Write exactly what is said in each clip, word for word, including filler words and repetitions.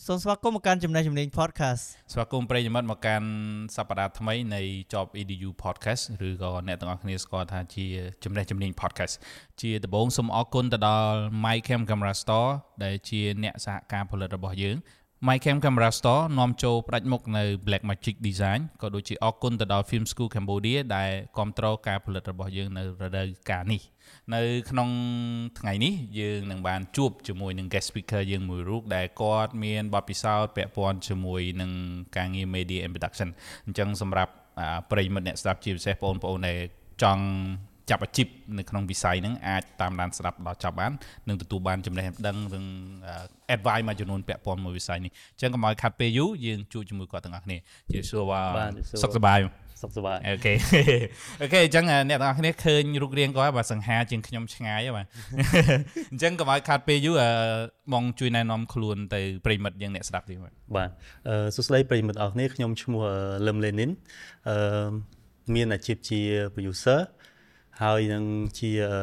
សូមស្វាគមន៍មកកាន់ចំណេះចំណេញ podcast ស្វាគមន៍ប្រិយមិត្តមកកាន់សប្តាហ៍ថ្មីនៃ Job អេ ឌី យូ podcast ឬក៏អ្នកទាំងអស់គ្នាស្គាល់ថាជាចំណេះចំណេញ podcast ជាដំបូងសូមអរគុណទៅដល់ MyCam Camera Store ដែលជាអ្នកសហការផលិតរបស់យើង MyCam Camera Store នាំចូលផ្ដាច់មុខនៅ Blackmagic Design ក៏ដូចជាអរគុណទៅដល់ Film School Cambodia ដែលគ្រប់គ្រងការផលិតរបស់យើងនៅរដូវកាលនេះនៅក្នុងថ្ងៃនេះយើងនឹងបានជួបជាមួយនឹង guest speaker យើងមួយរូបដែលគាត់មានបទពិសោធន៍ពាក់ព័ន្ធជាមួយនឹងការងារ media and production អញ្ចឹងសម្រាប់ប្រិយមិត្តអ្នកស្ដាប់ជាពិសេសបងប្អូនដែលចង់ចាប់អាជីពនៅក្នុងវិស័យហ្នឹងអាចតាមដានស្ដាប់ដល់ចប់បាននឹងទទួលបានចំណេះដឹងនិង advice មួយចំនួនពាក់ព័ន្ធមួយវិស័យនេះអញ្ចឹងកុំឲ្យខាត់ពេលយូរយើងជួបជាមួយគាត់ទាំងអស់គ្នាជាសួរសុខសប្បាយសុខសប្បាយអូខេអូខេអញ្ចឹងអ្នកទាំងអស់គ្នាឃើញរូបរាងគាត់បាទសង្ហាជាងខ្ញុំឆ្ងាយបាទអញ្ចឹងកុំឲ្យខាត់ពេលយូរបងជួយណែនាំខ្លួនទៅប្រិយមិត្តយើងអ្នកស្ដាប់ទៀតបាទអឺសួស្តីប្រិយមិត្តអរគ្នាខ្ញុំឈ្មោះលឹមលេនីនអឺមានអាជីពជា producer ហើយនឹងជា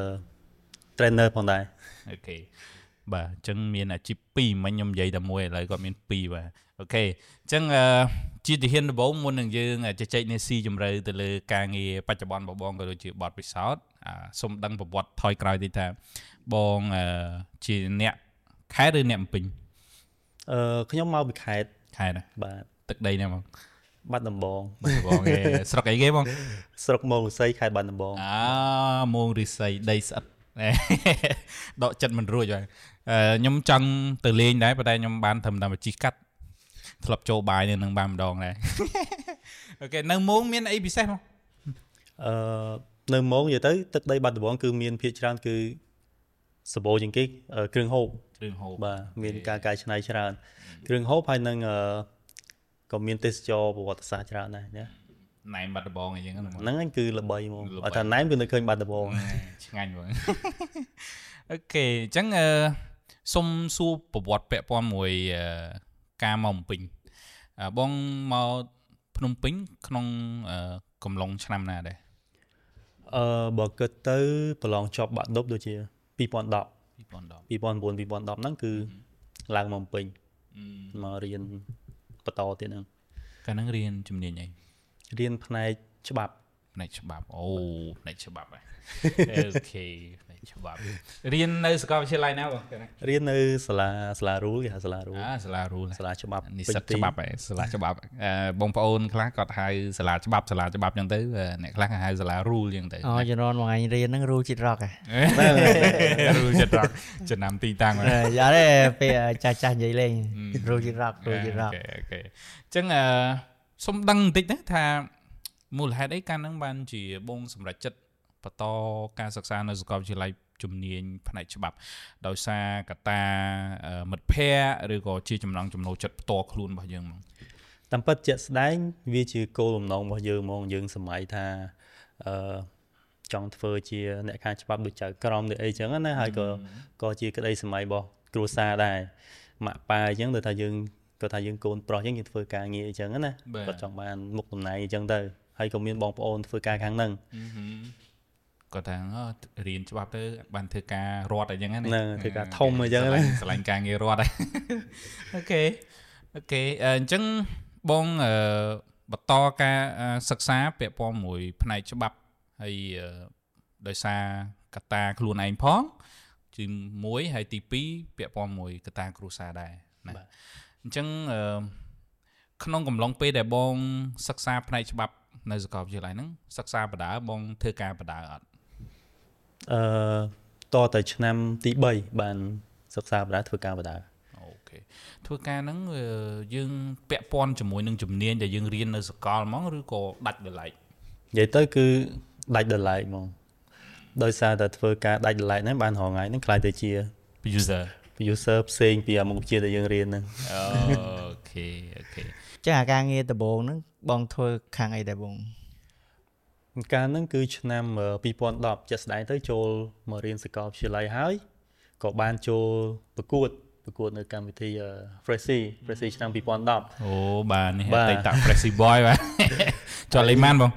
trainer ផងដែរអូខេបាទអញ្ចឹងមានអាជីពពីរមិញខ្ញុំនិយាយតែមួយឥឡូវគាត់មានពីរបាទអូខេអញ្ចឹងជាទាហានដំបូងមុននឹងយើងជជែកនេះស៊ីជម្រៅទៅលើការងារបច្ចុប្បន្នរបស់បងក៏ដូចជាបទពិសោធន៍សូមដឹងប្រវត្តិថយក្រោយតិចថាបងជាអ្នកខេត្តឬអ្នកភ្នំពេញអឺខ្ញុំមកពីខេត្តខេត្តបាទទឹកដីណាបងបាត់ដំបងបាត់ដំបងគេស្រុកអីគេបងស្រុកមោងរិស័យខេត្តបាត់ដំបងអើមោងរិស័យដីស្អិតដកចិត្តមិនរួចហើយខ្ញុំចង់ទៅលេងដែរប៉ុន្តែខ្ញុំបានធ្វើតាមជីកាត់ធ្លាប់ចូលបាយនៅនឹងបានម្ដងដែរអូខេនៅមោងមានអីពិសេសមកអឺនៅមោងនិយាយទៅទឹកដីបាត់ដំបងគឺមានភាគច្រើនគឺសម្បូរជាងគេគ្រឿងហូបគ្រឿងហូបបាទមានការកែច្នៃច្រើនគ្រឿងហូបហើយនឹងក៏មានទេសចរប្រវត្តិសាស្ត្រច្រើនដែរណាណែមបាត់ដំបងអីចឹងហ្នឹងហ្នឹងគឺល្បីហ្មងអត់ថាណែមគឺនៅឃើញបាត់ដំបងឆ្ងាញ់ហ្មងអូខេអញ្ចឹងសុំសួរប្រវត្តិពាក់ព័ន្ធមួយការមកភ្នំពេញបងមកភ្នំពេញក្នុងកំឡុងឆ្នាំណាដែរអឺបើគិតទៅប្រឡងជាប់បាក់ឌុបដូចជា 2010 2010 2009 2010ហ្នឹងគឺឡើងមកភ្នំពេញមករៀនបន្តទៀតហ្នឹងកាលហ្នឹងរៀនជំនាញអីរៀនផ្នែកច្បាប់ផ្នែកច្បាប់អូផ្នែកច្បាប់ហ៎អូខេផ្នែកច្បាប់រៀននៅសាកលវិទ្យាល័យណាបងរៀននៅសាលាសាលារូលគេហៅសាលារូលអាសាលារូលសាលាច្បាប់និស្សិតច្បាប់ហ៎សាលាច្បាប់បងប្អូនខ្លះគាត់ហៅសាលាច្បាប់សាលាច្បាប់អញ្ចឹងទៅអ្នកខ្លះហៅសាលារូលអញ្ចឹងទៅអូជំនាន់មួយថ្ងៃរៀនហ្នឹងរូលចិត្តរកហ៎រូលចិត្តរកចំណាំទីតាំងយ៉ាទេពេលចាស់ចាស់និយាយលេងរូលចិត្តរករូលចិត្តរកអូខេអូខេអញ្ចឹងអឺសុំដឹងបន្តិចណាថាមូលហេតុអីកាលហ្នឹងបានជាបងសម្រេចចិត្តបន្តការសិក្សានៅសាកលវិទ្យាល័យជំនាញផ្នែកច្បាប់ដោយសារកត្តាមិត្តភ័ក្តិឬក៏ជាចំណង់ចំណូលចិត្តផ្ទាល់ខ្លួនរបស់យើងហ្មងតាមពិតជាក់ស្ដែងវាជាគោលបំណងរបស់យើងហ្មងយើងសម័យថាអឺចង់ធ្វើជាអ្នកខាងច្បាប់ដូចចៅក្រមដូចអីចឹងណាហើយក៏ក៏ជាក្តីសម័យរបស់គ្រួសារដែរម៉ាក់ប៉ាអញ្ចឹងទៅថាយើងគាត់ថាយើងកូនប្រុសអញ្ចឹងយើងធ្វើការងារអញ្ចឹងណាគាត់ចង់បានមុខតំណែងអញ្ចឹងទៅហើយក៏មានបងប្អូនធ្វើការខាងហ្នឹងគាត់ថារៀនច្បាប់ទៅបានធ្វើការរត់អីចឹងណាធ្វើការធំអីចឹងណាឆ្លាញ់ការងាររត់អូខេអូខេអញ្ចឹងបងបន្តការសិក្សាពាក់ព័ន្ធមួយផ្នែកច្បាប់ហើយដោយសារកត្តាខ្លួនឯងផងជាមួយហើយទីពីរពាក់ព័ន្ធមួយកត្តាគ្រួសារដែរណាអញ្ចឹងក្នុងកំឡុងពេលដែលបងសិក្សាផ្នែកច្បាប់នៅសាកលវិទ្យាល័យហ្នឹងសិក្សាបដាបងធ្វើការបដាអត់អឺតទៅឆ្នាំទី3បានសិក្សាបដាធ្វើការបដាអូខេធ្វើការហ្នឹងយើងពាក់ព័ន្ធជាមួយនឹងជំនាញដែលយើងរៀននៅសាកលហ្មងឬក៏ដាច់ដោយឡែកនិយាយទៅគឺដាច់ដោយឡែកហ្មងដោយសារតែធ្វើការដាច់ដោយឡែកហ្នឹងបានរហងៃហ្នឹងខ្លាចទៅជា user user ផ្សេងពីមុខវិជ្ជាដែលយើងរៀនហ្នឹងអូខេអូខេចាអាការងារដំបូងហ្នឹងបងធ្វើខាងអីដែរបងការហ្នឹងគឺឆ្នាំ2010ជាក់ស្ដែងទៅចូលមករៀនសាកលវិទ្យាល័យហើយក៏បានចូលប្រកួតប្រកួតនៅកម្មវិធី Freshie Freshie ឆ្នាំ2010 អូបាទនេះអតីត Freshie Boy បាទចូលលេងម៉ានបង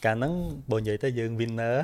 កាលហ្នឹងបើនិយាយទៅយើង winner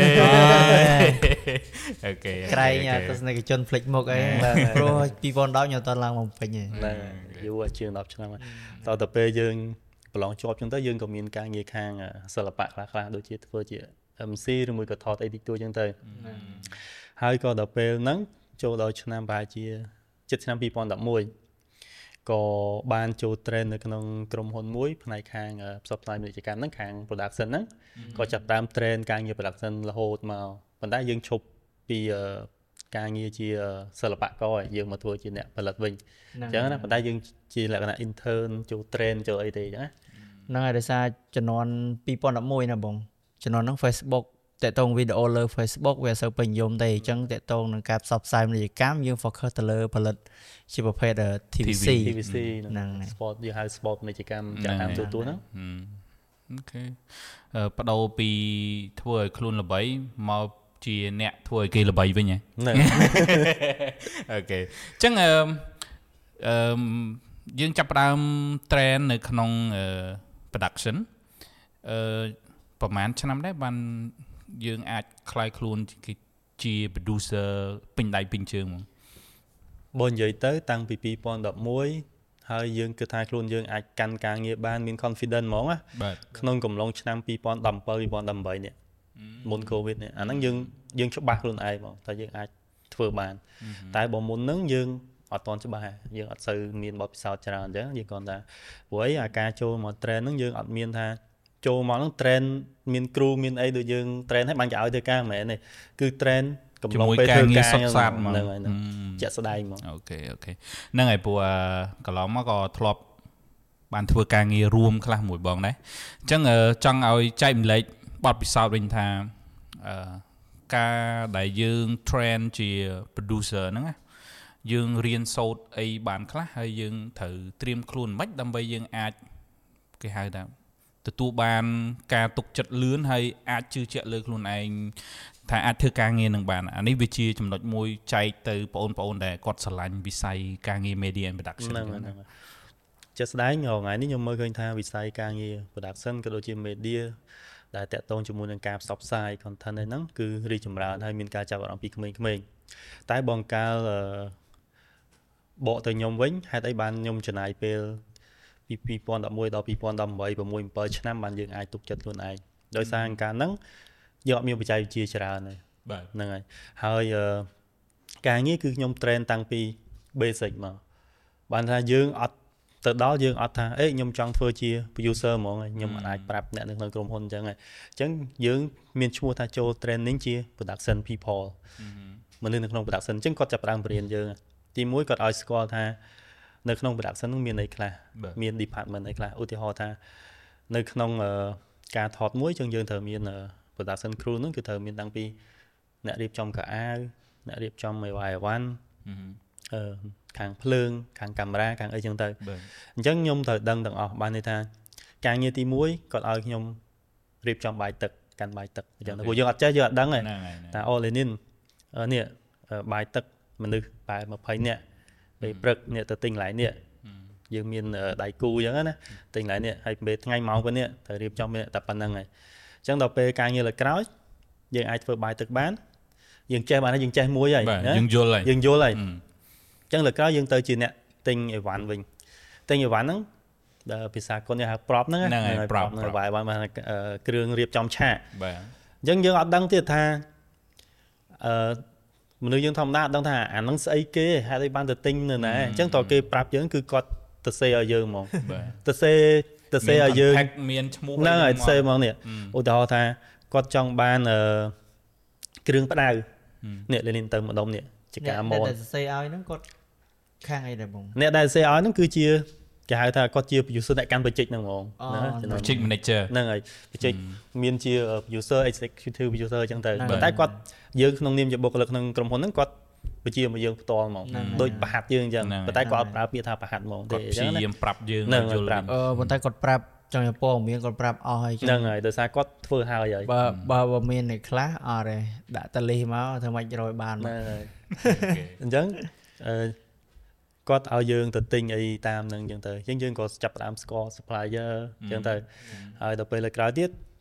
អូខេក្រែងទស្សនិកជនភ្លេចមុខអីព្រោះពីរពាន់ដប់ខ្ញុំអត់ឡើងមកពេញទេហ្នឹងយូរជាងដប់ឆ្នាំហើយតទៅពេលយើងប្រឡងជាប់ចឹងទៅយើងក៏មានការងារខាងសិល្បៈខ្លះៗដូចជាធ្វើជា em xê ឬមួយក៏ថតអីតិចតួចចឹងទៅហើយក៏ដល់ពេលហ្នឹងចូលដល់ឆ្នាំប្រហែលជាជិតឆ្នាំពីរពាន់ដប់មួយក៏បានចូល train នៅក្នុងក្រុមហ៊ុនមួយផ្នែកខាងផ្សព្វផ្សាយពាណិជ្ជកម្មហ្នឹងខាង production ហ្នឹងក៏ចាប់តាម train ការងារ production រហូតមកប៉ុន្តែយើងឈប់ពីការងារជាសិល្បករយើងមកធ្វើជាអ្នកផលិតវិញអញ្ចឹងណាប៉ុន្តែយើងជាលក្ខណៈ intern ចូល train ចូលអីទេអញ្ចឹងហ្នឹងហើយដោយសារជំនាន់ពីរពាន់ដប់មួយណាបងជំនាន់ហ្នឹង Facebook តេតងវីដេអូលើ Facebook វាអត់សូវពេញនិយមទេអញ្ចឹងតេតងនឹងការផ្សព្វផ្សាយពាណិជ្ជកម្មយើង focus ទៅលើផលិតជាប្រភេទ ធី វី ซีធី វី ซี ហ្នឹង sport យើងហៅ sport ពាណិជ្ជកម្មចាក់តាមទូទួលហ្នឹងអូខេបដូរពីធ្វើឲ្យខ្លួនល្បីមកជាអ្នកធ្វើឲ្យគេល្បីវិញហ្នឹងអូខេអញ្ចឹងអឺអឺយើងចាប់ផ្ដើម train នៅក្នុង production អឺប្រហែលឆ្នាំដែរបានយើងអាចคลายខ្លួនជា producer ពេញដៃពេញជើងហ្មងបើនិយាយទៅតាំងពីពីរពាន់ដប់មួយហើយយើងគិតថាខ្លួនយើងអាចកាន់ការងារបានមាន confidence ហ្មងណាក្នុងកំឡុងឆ្នាំពីរពាន់ដប់bảy ពីរពាន់ដប់៨នេះមុន covid នេះអាហ្នឹងយើងយើងច្បាស់ខ្លួនឯងហ្មងថាយើងអាចធ្វើបានតែបើមុនហ្នឹងយើងអត់ទាន់ច្បាស់យើងអត់សូវមានបទពិសោធន៍ច្រើនអញ្ចឹងយើងគាត់ថាព្រោះអីអាការចូលមក train ហ្នឹងយើងអត់មានថាចូលមកហ្នឹង train មានគ្រូមានអីដូចយើង train ឲ្យបានគេឲ្យធ្វើការមិនមែនទេគឺ train កំឡុងពេលធ្វើការហ្នឹងហើយជាក់ស្ដែងហ្មងអូខេអូខេហ្នឹងហើយព្រោះកន្លងមកក៏ធ្លាប់បានធ្វើការងាររួមខ្លះមួយបងដែរអញ្ចឹងចង់ឲ្យចែកម្លែកបទពិសោធន៍វិញថាអឺការដែលយើង train ជា producer ហ្នឹងណាយើងរៀនសូត្រអីបានខ្លះហើយយើងត្រូវត្រៀមខ្លួនមិនដើម្បីយើងអាចគេហៅថាទទួលបានការទុកចិត្តលឿនហើយអាចជឿជាក់លើខ្លួនឯងថាអាចធ្វើការងារនឹងបានអានេះវាជាចំណុចមួយចែកទៅបងប្អូនដែលគាត់ស្រឡាញ់វិស័យការងារ media and production ហ្នឹងជាក់ស្ដែងថ្ងៃនេះខ្ញុំមើលឃើញថាវិស័យការងារ production ក៏ដូចជា media ដែលតាក់ទងជាមួយនឹងការផ្សព្វផ្សាយ content ហ្នឹងគឺរីកចម្រើនហើយមានការចាប់អារម្មណ៍ពីក្មេងៗតែបងកាលបកទៅខ្ញុំវិញហេតុអីបានខ្ញុំចំណាយពេលពីពីរពាន់ដប់មួយដល់ពីរពាន់ដប់៨ 6 7ឆ្នាំបានយើងអាចទុកចិត្តខ្លួនឯងដោយសារការហ្នឹងយើងអត់មានបច្ចេកវិទ្យាច្រើនទេបាទហ្នឹងហើយហើយការងារគឺខ្ញុំ train តាំងពី basic មកបានថាយើងអត់ទៅដល់យើងអត់ថាអេខ្ញុំចង់ធ្វើជា producer ហ្មងខ្ញុំអាចប្រាប់អ្នកនៅក្នុងក្រុមហ៊ុនអញ្ចឹងហើយអញ្ចឹងយើងមានឈ្មោះថាចូល training ជា production people មនុស្សនៅក្នុង production អញ្ចឹងគាត់ចាប់ផ្ដើមបរៀនយើងទីមួយគាត់ឲ្យស្គាល់ថានៅក្នុង production នឹងមានអីខ្លះមាន department អីខ្លះឧទាហរណ៍ថានៅក្នុងការថតមួយអញ្ចឹងយើងត្រូវមាន production crew ហ្នឹងគឺត្រូវមានតាំងពីអ្នករៀបចំកៅអៅអ្នករៀបចំអីវ៉ៃអីវ៉ាន់អឺខាងភ្លើងខាងកាមេរ៉ាខាងអីចឹងទៅអញ្ចឹងខ្ញុំត្រូវដឹងទាំងអស់បានន័យថាការងារទីមួយគាត់ឲ្យខ្ញុំរៀបចំបាយទឹកកាន់បាយទឹកអញ្ចឹងព្រោះយើងអត់ចេះយើងអត់ដឹងទេតែអូលេនីននេះបាយទឹកមនុស្សបែបยี่สิบនាក់ពេលព្រឹកនេះទៅទិញកន្លែងនេះយើងមានដៃគូអញ្ចឹងណាទិញកន្លែងនេះហើយពេលថ្ងៃម៉ោងប៉ុណ្នេះត្រូវរៀបចំតែប៉ុណ្្នឹងហើយអញ្ចឹងដល់ពេលការងារលើក្រោយយើងអាចធ្វើបាយទឹកបានយើងចេះបានហើយយើងចេះមួយហើយយើងយល់ហើយយើងយល់ហើយអញ្ចឹងលើក្រោយយើងទៅជាអ្នកទិញអីវ៉ាន់វិញទិញអីវ៉ាន់ហ្នឹងដល់ភាសាគុនគេហៅ prop ហ្នឹងហ្នឹងហើយ prop ហ្នឹងបាយវ៉ាន់បានគ្រឿងរៀបចំឆាកបាទអញ្ចឹងយើងអត់ដឹងទៀតថាអឺមនុស្សយើងធម្មតាអត់ដឹងថាអាហ្នឹងស្អីគេហេតុអីបានទៅទិញនៅណាអញ្ចឹងតើគេប្រាប់យើងគឺគាត់ទៅសេឲ្យយើងហ្មងទៅសេទៅសេឲ្យយើងមានឈ្មោះហ្នឹងហើយសេហ្មងនេះឧទាហរណ៍ថាគាត់ចង់បានអឺគ្រឿងផ្ដៅនេះលេងទៅម្ដុំនេះជាការម៉ូតតែសេឲ្យហ្នឹងគាត់ខាងអីដែរបងអ្នកដែលសេឲ្យហ្នឹងគឺជាគេហៅថាគាត់ជា producer អ្នកកាន់ project ហ្នឹងហ្មងណា project manager ហ្នឹងហើយ project មានជា producer executive producer អញ្ចឹងទៅតែគាត់យើងក្នុងនាមជាបុគ្គលិកក្នុងក្រុមហ៊ុនហ្នឹងគាត់វិជាមកយើងផ្ទាល់ហ្មងដូចប្រហាត់យើងអញ្ចឹងប៉ុន្តែគាត់អត់ប្រើពាក្យថាប្រហាត់ហ្មងទេអញ្ចឹងណាគាត់ព្យាយាមប្រាប់យើងយល់អឺប៉ុន្តែគាត់ប្រាប់ចង់ពណ៌មានគាត់ប្រាប់អស់ហើយហ្នឹងហើយដោយសារគាត់ធ្វើហើយហើយបើបើបើមានអ្នកខ្លះអត់ទេដាក់តលីសមកធ្វើម៉េចរយបានហ្នឹងហើយអញ្ចឹងអឺគាត់ឲ្យយើងទៅទិញអីតាមហ្នឹងអញ្ចឹងទៅអញ្ចឹងយើងក៏ចាប់ផ្ដើមស្គាល់ supplier អញ្ចឹងទៅហើយដល់ពេលលើក្រោយទៀត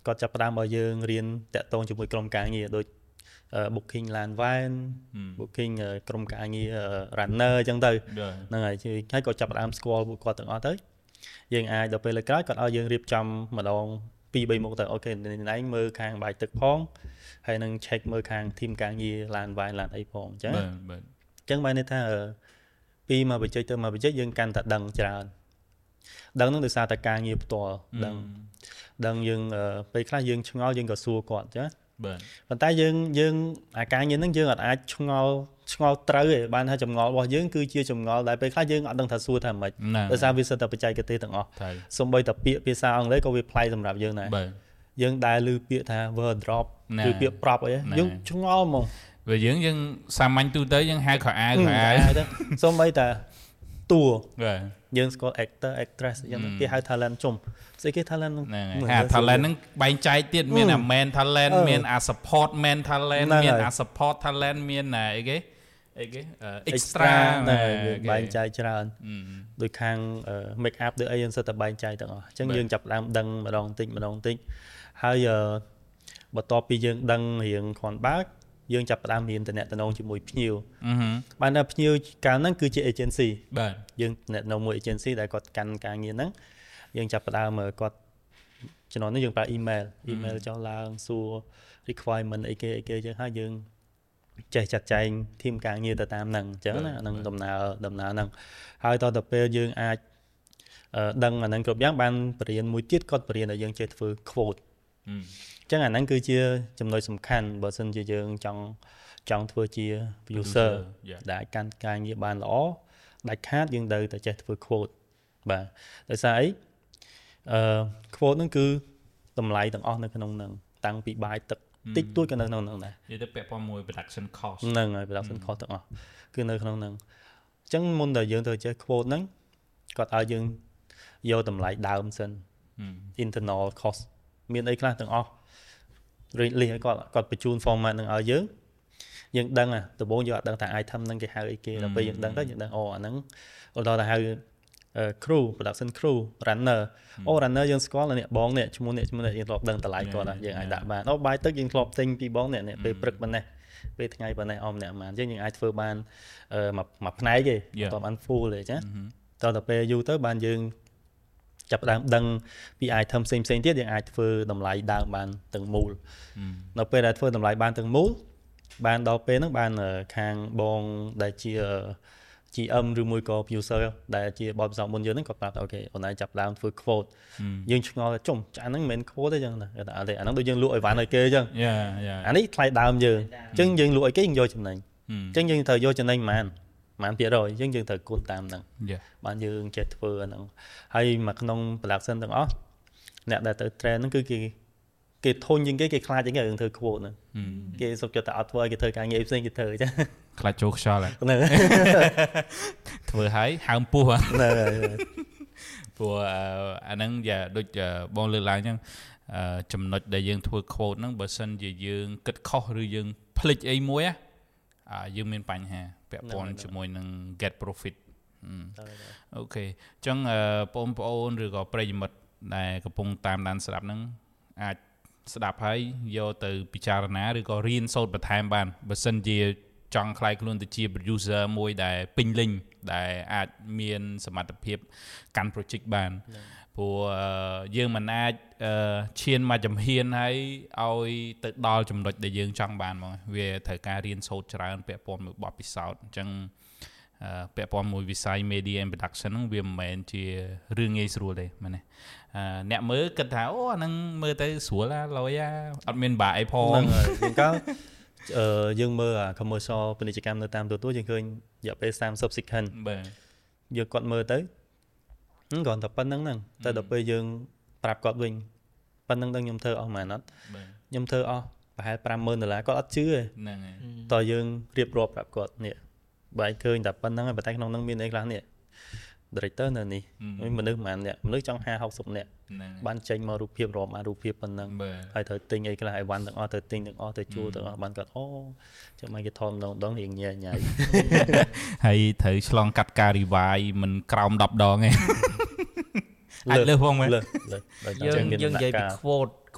គាត់ចាប់ផ្ដើមឲ្យយើងរៀនតាក់ទងជាមួយក្រុមការងារដូច booking land van booking ក្រុមការងារ runner អញ្ចឹងទៅហ្នឹងហើយហើយគាត់ចាប់ផ្ដើមស្គាល់ពួកគាត់ទាំងអស់ទៅយើងអាចដល់ពេលលើក្រោយគាត់ឲ្យយើងរៀបចំម្ដងពីរបីមុខទៅអូខេណែមើលខាងបាយទឹកផងហើយនឹង check មើលខាង team ការងារ land van land អីផងអញ្ចឹងបាទបាទអញ្ចឹងបានន័យថាពីមកបច្ចេកទៅមកបច្ចេកយើងកាន់តែដឹងច្រើនដឹងនឹងដោយសារតែការងារផ្ទាល់ដឹងដឹងយើងពេលខ្លះយើងឆ្ងល់យើងក៏សួរគាត់ចាបាទប៉ុន្តែយើងយើងអាការងារហ្នឹងយើងអត់អាចឆ្ងល់ឆ្ងល់ត្រូវទេបានថាចម្ងល់របស់យើងគឺជាចម្ងល់ដែលពេលខ្លះយើងអត់ដឹងថាសួរថាម៉េចដោយសារវាសិតតែបច្ចេកទេសទាំងអស់សូម្បីតែពាក្យភាសាអង់គ្លេសក៏វាប្លែកសម្រាប់យើងដែរយើងដែលឮពាក្យថា word drop ឬពាក្យ prop អីយើងឆ្ងល់ហ្មងវាយើងយើងសាមញ្ញទូទៅយើងហៅខោអាវខោអាវទៅសូម្បីតែតួបាទយើងស្គាល់ actor actress អញ្ចឹងគេហៅ talent ជុំស្អីគេ talent ហ្នឹងអា talent ហ្នឹងបែងចែកទៀតមានអា main talent មានអា support main talent មានអា support talent មានអីគេអីគេ extra បែងចែកច្រើនដូចខាង make up ដូចអីយើងសិតតែបែងចែកទាំងអស់អញ្ចឹងយើងចាប់ផ្ដើមដឹងម្ដងតិចម្ដងតិចហើយបន្ទាប់ពីយើងដឹងរៀងគ្រាន់បើយើងចាប់ផ្ដើមរៀនតំណតំណងជាមួយភ្ញៀវបានថាភ្ញៀវកាលហ្នឹងគឺជា agency បាទយើងតំណតំណងមួយ agency ដែលគាត់កាន់ការងារហ្នឹងយើងចាប់ផ្ដើមគាត់ជំនាន់នេះយើងប្រើ email email ចុះឡើងសួរ requirement អីគេអីគេអញ្ចឹងហើយយើងចេះចាត់ចែង team ការងារទៅតាមហ្នឹងអញ្ចឹងណាហ្នឹងដំណើរដំណើរហ្នឹងហើយតទៅពេលយើងអាចដឹងអាហ្នឹងគ្រប់យ៉ាងបានបរិញ្ញាមួយទៀតគាត់បរិញ្ញាឲ្យយើងចេះធ្វើ quoteអញ្ចឹងអាហ្នឹងគឺជាចំណុចសំខាន់បើសិនជាយើងចង់ចង់ធ្វើជា user ដែលអាចកាន់ការងារបានល្អដាច់ខាតយើងត្រូវតែចេះធ្វើ quote បាទដោយសារអីអឺ quote ហ្នឹងគឺតម្លៃទាំងអស់នៅក្នុងហ្នឹងតាំងពីបាយទឹកតិចតួចក៏នៅក្នុងហ្នឹងដែរនិយាយទៅពាក់ព័ន្ធមួយ production cost ហ្នឹងហើយ production cost ទាំងអស់គឺនៅក្នុងហ្នឹងអញ្ចឹងមុនដែលយើងត្រូវចេះ quote ហ្នឹងគាត់ឲ្យយើងយកតម្លៃដើមសិន internal cost មានអីខ្លះទាំងអស់រៀបលីឲ្យគាត់គាត់បញ្ជូន format នឹងឲ្យយើងយើងដឹងអាដំបូងយើងអត់ដឹងថា item ហ្នឹងគេហៅអីគេដល់ពេលយើងដឹងទៅយើងដឹងអូអាហ្នឹងឧទាហរណ៍ថាហៅ crew production crew runner អូ runner យើងស្គាល់អ្នកបងនេះឈ្មោះនេះឈ្មោះនេះយើងធ្លាប់ដឹងតម្លៃគាត់យើងអាចដាក់បានអូបាយទឹកយើងធ្លាប់ទិញពីបងនេះពេលព្រឹកប៉ុណ្ណេះពេលថ្ងៃប៉ុណ្ណេះអមម្នាក់ប៉ុន្មានអញ្ចឹងយើងអាចធ្វើបានមួយមួយផ្នែកទេអត់បាន full ទេចាតទៅពេលយូរទៅបានយើងចាប់ផ្ដើមដឹងពី item ផ្សេងផ្សេងទៀតយើងអាចធ្វើតម្លៃដើមបានទាំងមូលនៅពេលដែលធ្វើតម្លៃបានទាំងមូលបានដល់ពេលហ្នឹងបានខាងបងដែលជា ជី អឹម ឬមួយក៏ user ដែលជាបទពិសោធន៍មុនយើងហ្នឹងគាត់ប្រាប់ថាអូខេអូនឯងចាប់ផ្ដើមធ្វើ quote យើងឆ្ងល់ថាចុំចាហ្នឹងមិនមែន quote ទេអញ្ចឹងណាគេថាអត់ទេអាហ្នឹងដូចយើងលក់អីវ៉ាន់ឲ្យគេអញ្ចឹងយ៉ាយ៉ាអានេះថ្លៃដើមយើងអញ្ចឹងយើងលក់ឲ្យគេយើងយកចំណេញអញ្ចឹងយើងត្រូវយកចំណេញប៉ុន្មានប៉ុន្មានភាគរយអញ្ចឹងយើងត្រូវគិតតាមហ្នឹងបានយើងចេះធ្វើអាហ្នឹងហើយមកក្នុង production ទាំងអស់អ្នកដែលទៅ train ហ្នឹងគឺគេគេធុញជាងគេគេខ្លាចជាងគេយើងធ្វើ quote ហ្នឹងគេសុខចិត្តតែអត់ធ្វើឲ្យគេធ្វើការងារផ្សេងគេធ្វើអញ្ចឹងខ្លាចចូលខ្យល់ហ្នឹងធ្វើឲ្យហើមពោះហ្នឹងព្រោះអាហ្នឹងយ៉ាដូចបងលើកឡើងអញ្ចឹងចំណុចដែលយើងធ្វើ quote ហ្នឹងបើសិនជាយើងគិតខុសឬយើងភ្លេចអីមួយយើងមានបញ្ហាពាក់ព័ន្ធជាមួយនឹង get profit អូខេអញ្ចឹងបងប្អូនឬក៏ប្រិយមិត្តដែលកំពុងតាមដានស្ដាប់ហ្នឹងអាចស្ដាប់ហើយយកទៅពិចារណាឬក៏រៀនសូត្របន្ថែមបានបើសិនជាចង់ខ្លាយខ្លួនទៅជា producer មួយដែលពេញលេញដែលអាចមានសមត្ថភាពកាន់ project បានព្រោះយើងមិនអាចឈានមកជំហានហើយឲ្យទៅដល់ចំណុចដែលយើងចង់បានហ្មងវាត្រូវការរៀនសូត្រច្រើនពាក់ព័ន្ធមួយបទពិសោធន៍អញ្ចឹងពាក់ព័ន្ធមួយវិស័យ media and production ហ្នឹងវាមិនមែនជារឿងងាយស្រួលទេមែនទេអ្នកមើលគិតថាអូអាហ្នឹងមើលទៅស្រួលឡាយអត់មានបាក់អីផងហ្នឹងហើយយើងក៏អឺយើងមើលអា commercial ពាណិជ្ជកម្មនៅតាមទូទួលយើងឃើញរយៈពេលសាមសិប second បាទយើងគាត់មើលទៅគ្រាន់តែប៉ុណ្្នឹងហ្នឹងតែដល់ពេលយើងប្រាប់គាត់វិញប៉ុណ្្នឹងដល់ខ្ញុំធ្វើអស់ប៉ុន្មានអត់ខ្ញុំធ្វើអស់ប្រហែលប្រាំម៉ឺនដុល្លារគាត់អត់ជឿទេហ្នឹងហើយតើយើងរៀបរាប់ប្រាប់គាត់នេះបែរឃើញតែប៉ុណ្្នឹងហើយតែក្នុងហ្នឹងមានអីខ្លះនេះ director នៅនេះមនុស្សប៉ុន្មានអ្នកមនុស្សចង់ห้าหกสิบអ្នកបានចេញមករូបភាពរាប់អារូបភាពប៉ុណ្ណឹងហើយត្រូវទិញអីខ្លះអីវ៉ាន់ទាំងអស់ត្រូវទិញទាំងអស់ទៅជួលទាំងអស់បានគាត់អូចាំមកគេថតម្ដងម្ដងរៀងញ៉ៃញ៉ៃហើយត្រូវឆ្លងកាត់ការ revive មិនក្រោមដប់ដងទេអាចលើសផងមែនយើងយើងនិយាយពី quote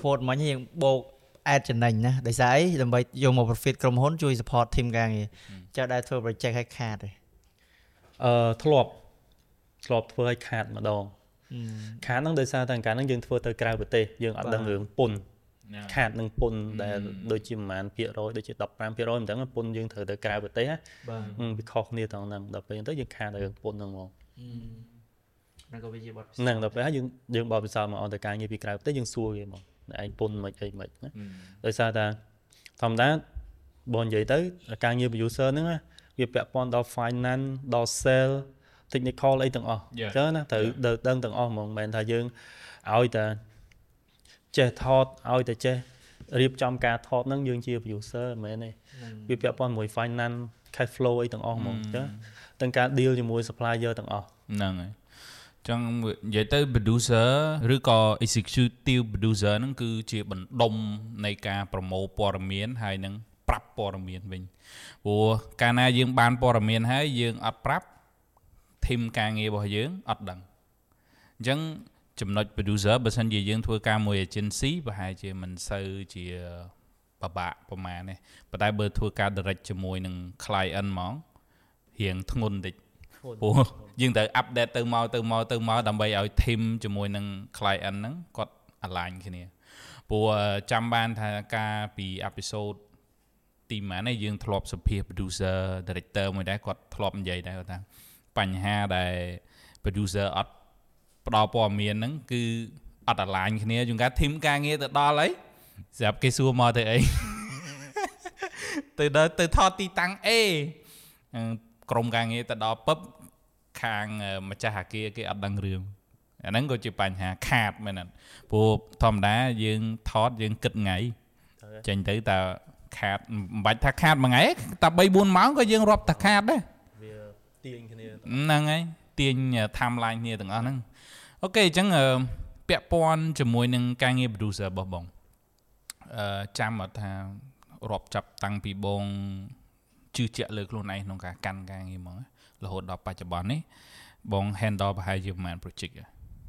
quote មិញយើងបូក add ចំណេញណាដោយសារអីដើម្បីយកមក profit ក្រុមហ៊ុនជួយ support team ការងារចៅដែរធ្វើ project ឲ្យខាតទេអឺធ្លាប់ធ្លាប់ធ្វើឲ្យខាតម្ដងខាតហ្នឹងដោយសារតែការហ្នឹងយើងធ្វើទៅក្រៅប្រទេសយើងអត់ដឹងរឿងពន្ធខាតនឹងពន្ធដែលដូចជាប្រហែលភាគរយដូចជាដប់ប្រាំភាគរយមិនដឹងពន្ធយើងត្រូវទៅក្រៅប្រទេសណាវាខុសគ្នាត្រង់ហ្នឹងដល់ពេលទៅយើងខាតទៅរឿងពន្ធហ្នឹងហ្មងហ្នឹងក៏វាជាបទហ្នឹងដល់ពេលយើងយើងបបពិសោធន៍មកអត់ទៅការងារពីក្រៅប្រទេសយើងសួរគេមកឯងពន្ធមិនអីមិនណាដោយសារតែធម្មតាបងនិយាយទៅការងារ producer ហ្នឹងវាពាក់ព័ន្ធដល់ finance ដល់ sale technical អីទាំងអស់អញ្ចឹងណាត្រូវដឹងទាំងអស់ហ្មងមិនមែនថាយើងឲ្យតែចេះថតឲ្យតែចេះរៀបចំការថតហ្នឹងយើងជា producer មិនមែនទេវាពាក់ព័ន្ធមួយ finance cash flow អីទាំងអស់ហ្មងអញ្ចឹងទាំងការ deal ជាមួយ supplier ទាំងអស់ហ្នឹងហើយចឹងនិយាយទៅ producer ឬក៏ executive producer ហ្នឹងគឺជាបណ្ដុំនៃការប្រមូលព័ត៌មានហើយនឹងប្រាប់ព័ត៌មានវិញព្រោះកាលណាយើងបានព័ត៌មានហើយយើងអត់ប្រាប់ធីមការងាររបស់យើងអត់ដឹងអញ្ចឹងចំណុច producer បើសិនជាយើងធ្វើការមួយ agency ប្រហែលជាមិនសូវជាពិបាកប្រហែលទេប៉ុន្តែបើធ្វើការ direct ជាមួយនឹង client ហ្មងរៀងធ្ងន់តិចព្រោះយើងត្រូវ update ទៅមកទៅមកទៅមកដើម្បីឲ្យ team ជាមួយនឹង client ហ្នឹងគាត់ align គ្នាព្រោះចាំបានថាការពី episode ទីម៉ាននេះយើងធ្លាប់សភា producer director មួយដែរគាត់ធ្លាប់និយាយដែរគាត់ថាបញ្ហាដែល producer អត់ផ្ដល់ព័ត៌មានហ្នឹងគឺអត់ align គ្នាជួនកាល team ការងារទៅដល់អីស្រាប់គេសួរមកទៅអីទៅដល់ទៅថតទីតាំង A ក្រុមការងារទៅដល់ពឹបខាងម្ចាស់អាគារគេអត់ដឹងរឿងអាហ្នឹងក៏ជាបញ្ហាខាតមែនទេព្រោះធម្មតាយើងថតយើងគិតថ្ងៃចេញទៅតែខាតមិនបាច់ថាខាតមួយថ្ងៃតែ 3 4 ម៉ោងក៏យើងរាប់តែខាតដែរវាទាញគ្នាហ្នឹងហើយទាញ timeline គ្នាទាំងអស់ហ្នឹងអូខេអញ្ចឹងពាក់ព័ន្ធជាមួយនឹងការងារ producer របស់បងអឺចាំអត់ថារាប់ចាប់តាំងពីបងជឿជាក់លើខ្លួនឯងក្នុងការកាន់ការងារហ្មងរហូតដល់បច្ចុប្បន្ននេះបង handle ប្រហែលជាប្រហែល project អឺ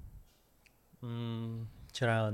ច្រើន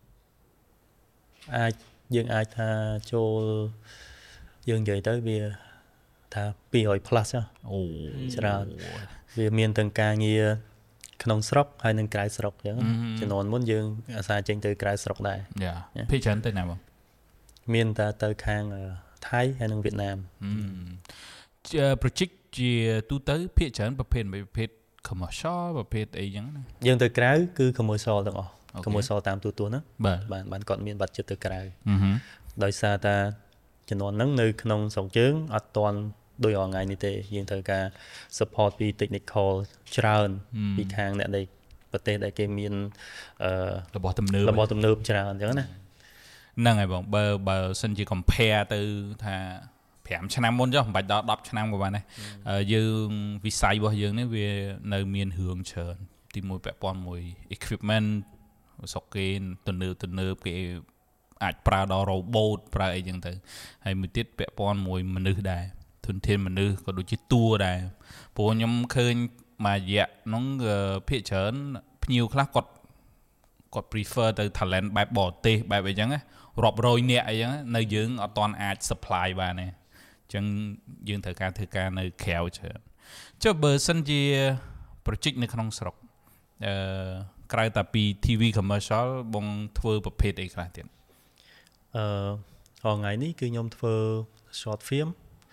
អាចយើងអាចថាចូលយើងនិយាយទៅវាថា200 plus អូច្រើនវាមានទាំងការងារក្នុងស្រុកហើយនិងក្រៅស្រុកអញ្ចឹងចំនួនមុនយើងអាសាចេញទៅក្រៅស្រុកដែរយ៉ាភាគច្រើនទៅណាបងមានតែទៅខាងថៃហើយនិងវៀតណាមជា project ជាទូទៅភាគច្រើនប្រភេទប្រភេទ commercial ប្រភេទអីចឹងណាយើងទៅក្រៅគឺ commercial ទាំងអស់ commercial តាមទូទួលហ្នឹងបានបានគាត់មានបាត់ចិត្តទៅក្រៅដោយសារតែចំនួនហ្នឹងនៅក្នុងស្រុកយើងអត់ទាន់ដោយអងៃនេះទេយើងត្រូវការ support ពី technical ច្រើនពីខាងអ្នកដែលប្រទេសដែលគេមានអឺរបស់ទំនើបរបស់ទំនើបច្រើនអញ្ចឹងណាហ្នឹងហើយបងបើបើសិនជា compare ទៅថា5ឆ្នាំមុនចុះមិនបាច់ដល់10ឆ្នាំក៏បានដែរយើងវិស័យរបស់យើងនេះវានៅមានរឿងច្រើនទីមួយពាក់ព័ន្ធមួយ equipment ស្រុកគេទំនើបទំនើបគេអាចប្រើដល់ robot ប្រើអីចឹងទៅហើយមួយទៀតពាក់ព័ន្ធមួយមនុស្សដែរធនធានមនុស្សក៏ដូចជាតួដែរព្រោះខ្ញុំឃើញមួយរយៈហ្នឹងភាគច្រើនភ្ញៀវខ្លះគាត់គាត់ prefer ទៅ talent បែបបរទេសបែបអីចឹងរាប់រយនាក់អីចឹងនៅយើងអត់ទាន់អាច supply បានទេអញ្ចឹងយើងត្រូវការធ្វើការនៅក្រៅច្រើនចុះបើសិនជា project នៅក្នុងស្រុកអឺក្រៅតែពី ที วี commercial បងធ្វើប្រភេទអីខ្លះទៀតអឺថ្ងៃនេះគឺខ្ញុំធ្វើ short film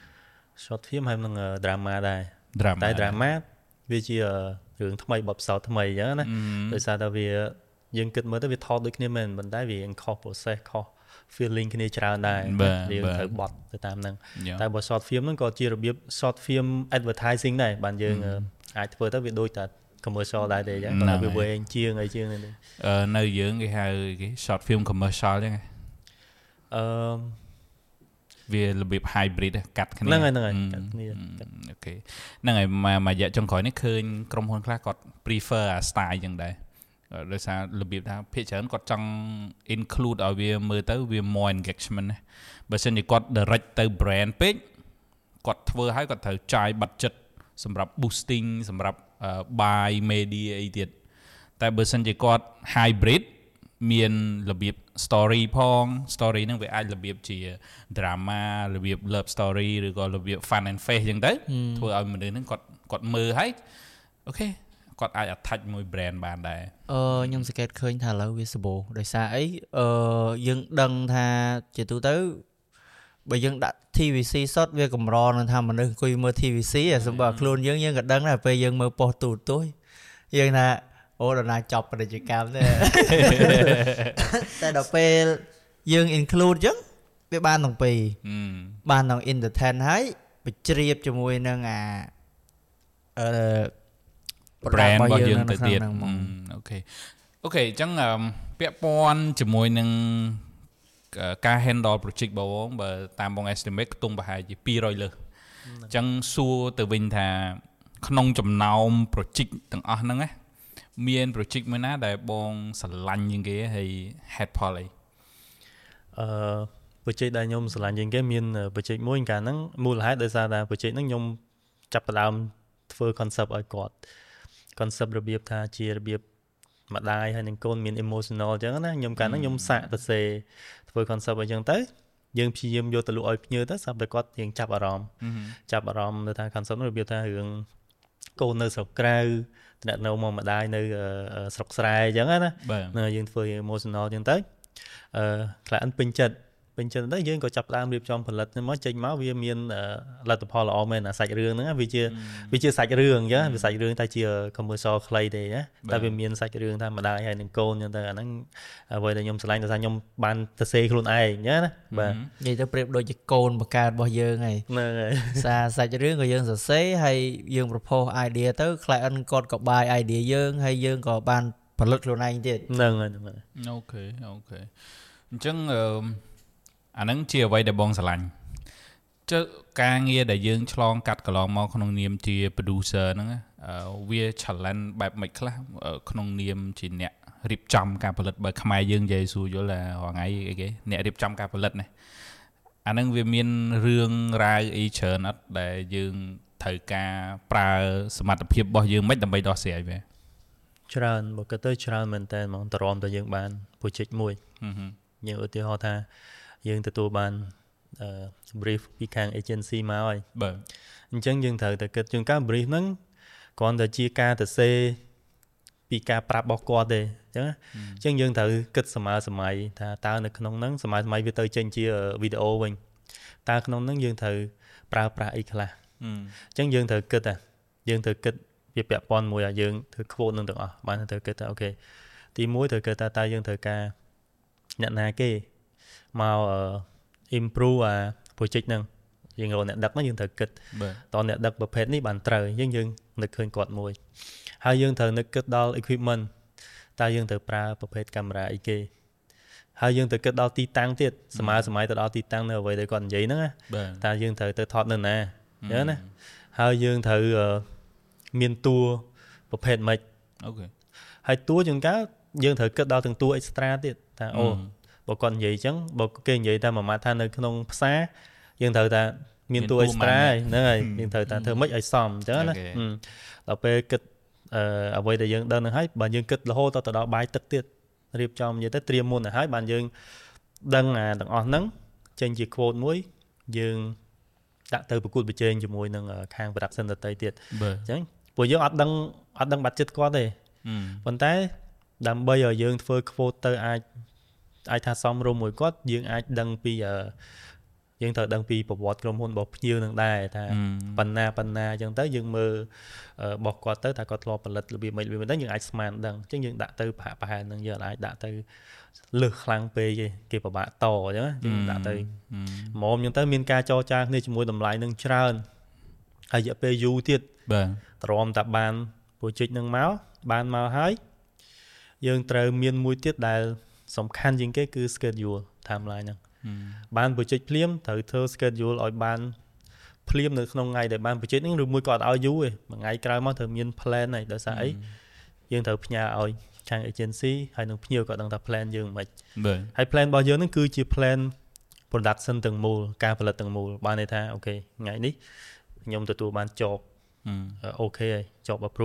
short film ហើយនឹង drama ដែរតែ drama វាជារឿងថ្មីបបផ្សោតថ្មីអញ្ចឹងណាដោយសារតែវាយើងគិតមើលទៅវាថតដូចគ្នាមែនប៉ុន្តែវាខុស process ខុស feeling គ្នាច្រើនដែរយើងត្រូវបត់ទៅតាមហ្នឹងតែបើ short film ហ្នឹងក៏ជារបៀប short film advertising ដែរបានយើងអាចធ្វើទៅវាដូចតែ commercial ដែរទេអញ្ចឹងតែវាវែងជាងអីជាងនេះអឺនៅយើងគេហៅគេ short film commercial អញ្ចឹងអឺវារបៀប hybrid កាត់គ្នាហ្នឹងហើយហ្នឹងហើយកាត់គ្នាអូខេហ្នឹងហើយមួយរយៈចុងក្រោយនេះឃើញក្រុមហ៊ុនខ្លះគាត់ prefer អា style អញ្ចឹងដែរដោយសាររបៀបថាភាគច្រើនគាត់ចង់ include ឲ្យវាមើលទៅវា more engagement ណាបើមិនជាគាត់ direct ទៅ brand ពេកគាត់ធ្វើឲ្យគាត់ត្រូវចាយ budget សម្រាប់ boosting សម្រាប់ buy media អីទៀតតែបើមិនជាគាត់ hybrid មានរបៀប story ផង story ហ្នឹងវាអាចរបៀបជា drama របៀប love story ឬក៏របៀប fun and face អញ្ចឹងទៅធ្វើឲ្យមនុស្សហ្នឹងគាត់គាត់មើលហើយអូខេគាត់អាច attach មួយ brand បានដែរអឺខ្ញុំសង្កេតឃើញថាឥឡូវវាសម្បូរដោយសារអីអឺយើងដឹងថាជាទូទៅបើយើងដាក់ ที วี ซี សុតវាកម្រនឹងថាមនុស្សអង្គុយមើល ที วี ซี អាសម្រាប់ខ្លួនយើងយើងក៏ដឹងដែរពេលយើងមើលប៉ុស្តិ៍ទូរទស្សន៍យើងថាអូដល់ណាចប់ពាណិជ្ជកម្មទេតែដល់ពេលយើង include ចឹងវាបានទាំងពីរបានទាំង entertain ហើយបញ្ជ្រាបជាមួយនឹងអាអឺ brand របស់យើងទៅទៀតអូខេអូខេអញ្ចឹងពាក់ព័ន្ធជាមួយនឹងការ handle project បងបើតាមបង estimate ខ្ទង់ប្រហែលជាពីររយលើសអញ្ចឹងសួរទៅវិញថាក្នុងចំណោម project ទាំងអស់ហ្នឹងណាមាន project មួយណាដែលបងស្រឡាញ់ជាងគេហើយ head poll អីអឺ project ដែលខ្ញុំស្រឡាញ់ជាងគេមាន project មួយកាលហ្នឹងមូលហេតុដោយសារតែ project ហ្នឹងខ្ញុំចាប់ផ្ដើមធ្វើ concept ឲ្យគាត់ concept របៀបថាជារបៀបម្ដាយហើយនឹងកូនមាន emotional អញ្ចឹងណាខ្ញុំកាលហ្នឹងខ្ញុំសាកទៅសេធ្វើ concept អញ្ចឹងទៅយើងព្យាយាមយកទៅលក់ឲ្យភ្ញៀវទៅស្រាប់តែគាត់រៀងចាប់អារម្មណ៍ចាប់អារម្មណ៍ទៅថា concept នោះរបៀបថារឿងកូននៅស្រុកក្រៅតំណែងមកម្ដាយនៅស្រុកស្រែអញ្ចឹងណាយើងធ្វើ emotional អញ្ចឹងទៅអឺ client ពេញចិត្តពេញចិត្តទៅយើងក៏ចាប់ផ្ដើមរៀបចំផលិតមកចេញមកវាមានលទ្ធផលល្អមែនអាសាច់រឿងហ្នឹងវាជាវាជាសាច់រឿងអញ្ចឹងវាសាច់រឿងតែជា commercial ខ្លីទេណាតែវាមានសាច់រឿងថាម្ដាយហើយនឹងកូនអញ្ចឹងទៅអាហ្នឹងអ្វីដែលខ្ញុំឆ្លាញ់ដោយសារខ្ញុំបានទៅសេខ្លួនឯងអញ្ចឹងណាបាទនិយាយទៅប្រៀបដូចជាកូនបង្កើតរបស់យើងហើយហ្នឹងហើយសារសាច់រឿងក៏យើងសរសេរហើយយើង propose idea ទៅ client គាត់ក៏បាយ idea យើងហើយយើងក៏បានផលិតខ្លួនឯងទៀតហ្នឹងហើយហ្នឹងហើយអូខេអូខេអញ្ចឹងអឺអាហ្នឹងជាអ្វីដែលបងស្រឡាញ់ចុះការងារដែលយើងឆ្លងកាត់កន្លងមកក្នុងនាមជា producer ហ្នឹងវា challenge បែបម៉េចខ្លះក្នុងនាមជាអ្នករៀបចំការផលិតបើខ្មែរយើងនិយាយស្រួលយល់ថារងៃអីគេអ្នករៀបចំការផលិតនេះអាហ្នឹងវាមានរឿងរ៉ាវអីច្រើនអត់ដែលយើងត្រូវការប្រើសមត្ថភាពរបស់យើងមិនដើម្បីដោះស្រាយវាច្រើនបើក៏ទៅច្រើនមែនតើហ្មងតរំតែយើងបាន project មួយយើងឧទាហរណ៍ថាយើងទទួលបាន brief ពីខាង agency មកហើយបាទអញ្ចឹងយើងត្រូវតែគិតជាងការ brief ហ្នឹងគ្រាន់តែជាការទៅសេពីការប្រាប់របស់គាត់ទេអញ្ចឹងអញ្ចឹងយើងត្រូវគិតសម័យសម័យថាតើនៅក្នុងហ្នឹងសម័យសម័យវាទៅចេញជាវីដេអូវិញតើក្នុងហ្នឹងយើងត្រូវប្រើប្រាស់អីខ្លះអញ្ចឹងយើងត្រូវគិតថាយើងត្រូវគិតវាពាក់ព័ន្ធមួយឲ្យយើងធ្វើ quote នឹងទាំងអស់បានត្រូវគិតថាអូខេទីមួយត្រូវគិតថាតើយើងត្រូវការអ្នកណាគេមក improve អា project ហ្នឹងយើងរកអ្នកដឹកហ្នឹងយើងត្រូវគិតតើអ្នកដឹកប្រភេទនេះបានត្រូវយើងយើងនឹកឃើញគាត់មួយហើយយើងត្រូវនឹកគិតដល់ equipment តើយើងត្រូវប្រើប្រភេទកាមេរ៉ាអីគេហើយយើងត្រូវគិតដល់ទីតាំងទៀតសម័យសម័យទៅដល់ទីតាំងនៅអ្វីដែលគាត់និយាយហ្នឹងណាតើយើងត្រូវទៅថតនៅណាអញ្ចឹងណាហើយយើងត្រូវមានតួប្រភេទម៉េចអូខេហើយតួជាងកាលយើងត្រូវគិតដល់ទាំងតួ extra ទៀតថាអូបើគាត់និយាយអញ្ចឹងបើគេនិយាយតែមួយម៉ាត់ថានៅក្នុងផ្សារយើងត្រូវតែមានតួ extra ហ្នឹងហើយយើងត្រូវតែធ្វើម៉េចឲ្យសមអញ្ចឹងណាដល់ពេលគិតអឺអ្វីដែលយើងដឹងហ្នឹងហើយបើយើងគិតរហូតទៅដល់បាយទឹកទៀតរៀបចំនិយាយទៅត្រៀមមុនទៅហើយបានយើងដឹងអាទាំងអស់ហ្នឹងចេញជា quote មួយយើងដាក់ទៅប្រកួតប្រជែងជាមួយនឹងខាង production ដទៃទៀតអញ្ចឹងពួកយើងអត់ដឹងអត់ដឹងបាត់ចិត្តគាត់ទេប៉ុន្តែដើម្បីឲ្យយើងធ្វើ quote ទៅអាចអាចថាសមរម្យមួយគាត់យើងអាចដឹងពីយើងត្រូវដឹងពីប្រវត្តិក្រុមហ៊ុនរបស់ភ្ញៀវនឹងដែរថាបណ្ណាបណ្ណាអញ្ចឹងទៅយើងមើលរបស់គាត់ទៅថាគាត់ធ្លាប់ផលិតរបៀបម៉េចរបៀបម៉េចទៅយើងអាចស្មានដឹងអញ្ចឹងយើងដាក់ទៅប្រហាក់ប្រហែលនឹងយើងអាចដាក់ទៅលើសខ្លាំងពេកទេគេពិបាកតអញ្ចឹងយើងដាក់ទៅហ្មងអញ្ចឹងទៅមានការចរចាគ្នាជាមួយតម្លៃនឹងច្រើនហើយរយៈពេលយូរទៀតបាទទ្រាំតែបាន project នឹងមកបានមកហើយយើងត្រូវមានមួយទៀតដែលសំខាន់ជាងគេគឺ schedule timeline ហ្នឹងបាន project ភ្លាមត្រូវធ្វើ schedule ឲ្យបានភ្លាមនៅក្នុងថ្ងៃដែលបាន project ហ្នឹងឬមួយក៏អត់ឲ្យយូរទេមួយថ្ងៃក្រោយមកត្រូវមាន plan ហើយដោយសារអីយើងត្រូវផ្ញើឲ្យខាង agency ហើយនឹងភ្ញៀវក៏ដឹងថា plan យើងមិនបាទហើយ plan របស់យើងហ្នឹងគឺជា plan production ទាំងមូលការផលិតទាំងមូលបានន័យថាអូខេថ្ងៃនេះខ្ញុំទទួលបាន job អូខេហើយ job approve ហើយ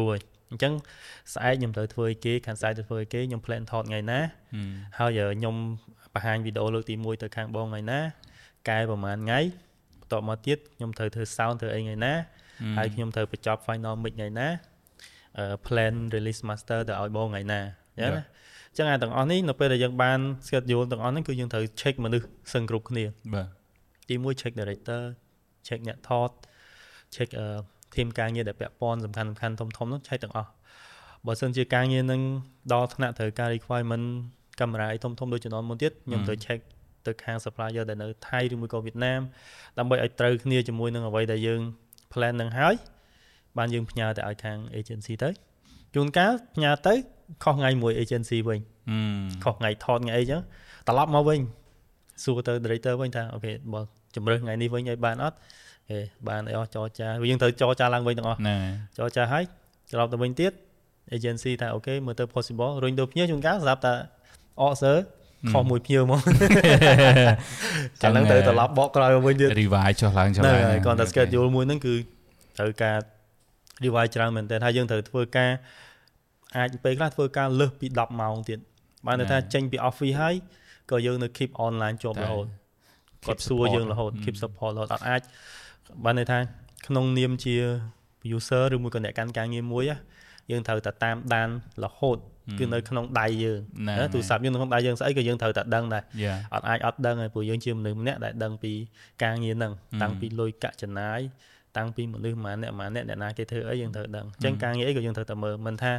អញ្ចឹងស្អែកខ្ញុំត្រូវធ្វើឲ្យគេខាងស្អែកទៅធ្វើឲ្យគេខ្ញុំ plan ថតថ្ងៃណាហើយខ្ញុំបង្ហាញវីដេអូលើកទីមួយទៅខាងបងថ្ងៃណាកែប្រហែលថ្ងៃបន្ទាប់មកទៀតខ្ញុំត្រូវធ្វើ sound ធ្វើអីថ្ងៃណាហើយខ្ញុំត្រូវបញ្ចប់ final mix ថ្ងៃណា plan release master ទៅឲ្យបងថ្ងៃណាអញ្ចឹងណាអញ្ចឹងអាទាំងអស់នេះនៅពេលដែលយើងបាន schedule ទាំងអស់ហ្នឹងគឺយើងត្រូវ check មនុស្សសឹងគ្រប់គ្នាបាទទីមួយ check director check អ្នកថត check team ការងារដែលពាក់ព័ន្ធសំខាន់សំខាន់ធំធំនោះ check ទាំងអស់បើសិនជាការងារនឹងដល់ថ្នាក់ត្រូវការ requirement កាមេរ៉ាអីធំធំដូចជំនាន់មុនទៀតខ្ញុំត្រូវ check ទៅខាង supplier ដែលនៅថៃឬមួយក៏វៀតណាមដើម្បីឲ្យត្រូវគ្នាជាមួយនឹងអ្វីដែលយើង plan នឹងហើយបានយើងផ្ញើទៅឲ្យខាង agency ទៅជួនកាលផ្ញើទៅខុសថ្ងៃមួយ agency វិញខុសថ្ងៃថតថ្ងៃអីចឹងត្រឡប់មកវិញសួរទៅ director វិញថាអូខេបើជំរើសថ្ងៃនេះវិញឲ្យបានអត់ហេបានអីអស់ចរចាយើងត្រូវចរចាឡើងវិញទាំងអស់ចរចាហើយត្រឡប់ទៅវិញទៀត agency ថាអូខេមើលទៅ possible រុញទៅភ្ញៀវជួនកាលស្រាប់តែ order ខុសមួយភ្ញៀវមកចាំនឹងទៅត្រឡប់បកក្រោយវិញទៀត revise ចុះឡើងចុះឡើងគាត់តែ schedule មួយហ្នឹងគឺត្រូវការ revise ច្រើនមែនតើហើយយើងត្រូវធ្វើការអាចពេលខ្លះធ្វើការលើសពីដប់ម៉ោងទៀតបានន័យថាចេញពី office ហើយក៏យើងនៅ keep online ជាប់រហូតគាត់សួរយើងរហូត keep support រហូតអត់អាចបានន័យថាក្នុងនាមជា user ឬមួយក៏អ្នកកាន់ការងារមួយយើងត្រូវតែតាមដានរហូតគឺនៅក្នុងដៃយើងទូរស័ព្ទយើងនៅក្នុងដៃយើងស្អីក៏យើងត្រូវតែដឹងដែរអត់អាចអត់ដឹងហើយព្រោះយើងជាមនុស្សម្នាក់ដែលដឹងពីការងារហ្នឹងតាំងពីលុយកាក់ចំណាយតាំងពីមនុស្សម្នាក់ម្នាក់អ្នកណាគេធ្វើអីយើងត្រូវដឹងអញ្ចឹងការងារអីក៏យើងត្រូវតែមើលមិនថា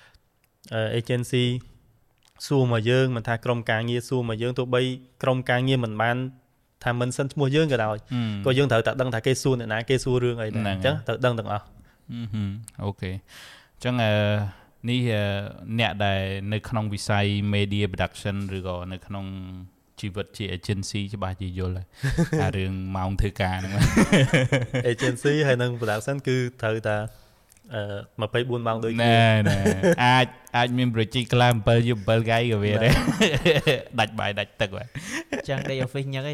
agency សួរមកយើងមិនថាក្រុមការងារសួរមកយើងទោះបីក្រុមការងារមិនបានថាមិនសិនឈ្មោះយើងក៏ដោយក៏យើងត្រូវតែដឹងថាគេសួរអ្នកណាគេសួររឿងអីដែរអញ្ចឹងត្រូវដឹងទាំងអស់អូខេអញ្ចឹងនេះអ្នកដែលនៅក្នុងវិស័យ media production ឬក៏នៅក្នុងជីវិតជា agency ច្បាស់ជាយល់ហើយអារឿងម៉ោងធ្វើការហ្នឹង agency ហើយនឹង production គឺត្រូវតែអឺยี่สิบสี่ម៉ោងដូចគ្នាណែអាចអាចមានប្រជាខ្លះ7យប់7ថ្ងៃក៏វាដែរដាច់បាយដាច់ទឹកហើយចឹងដេក office ញឹកអី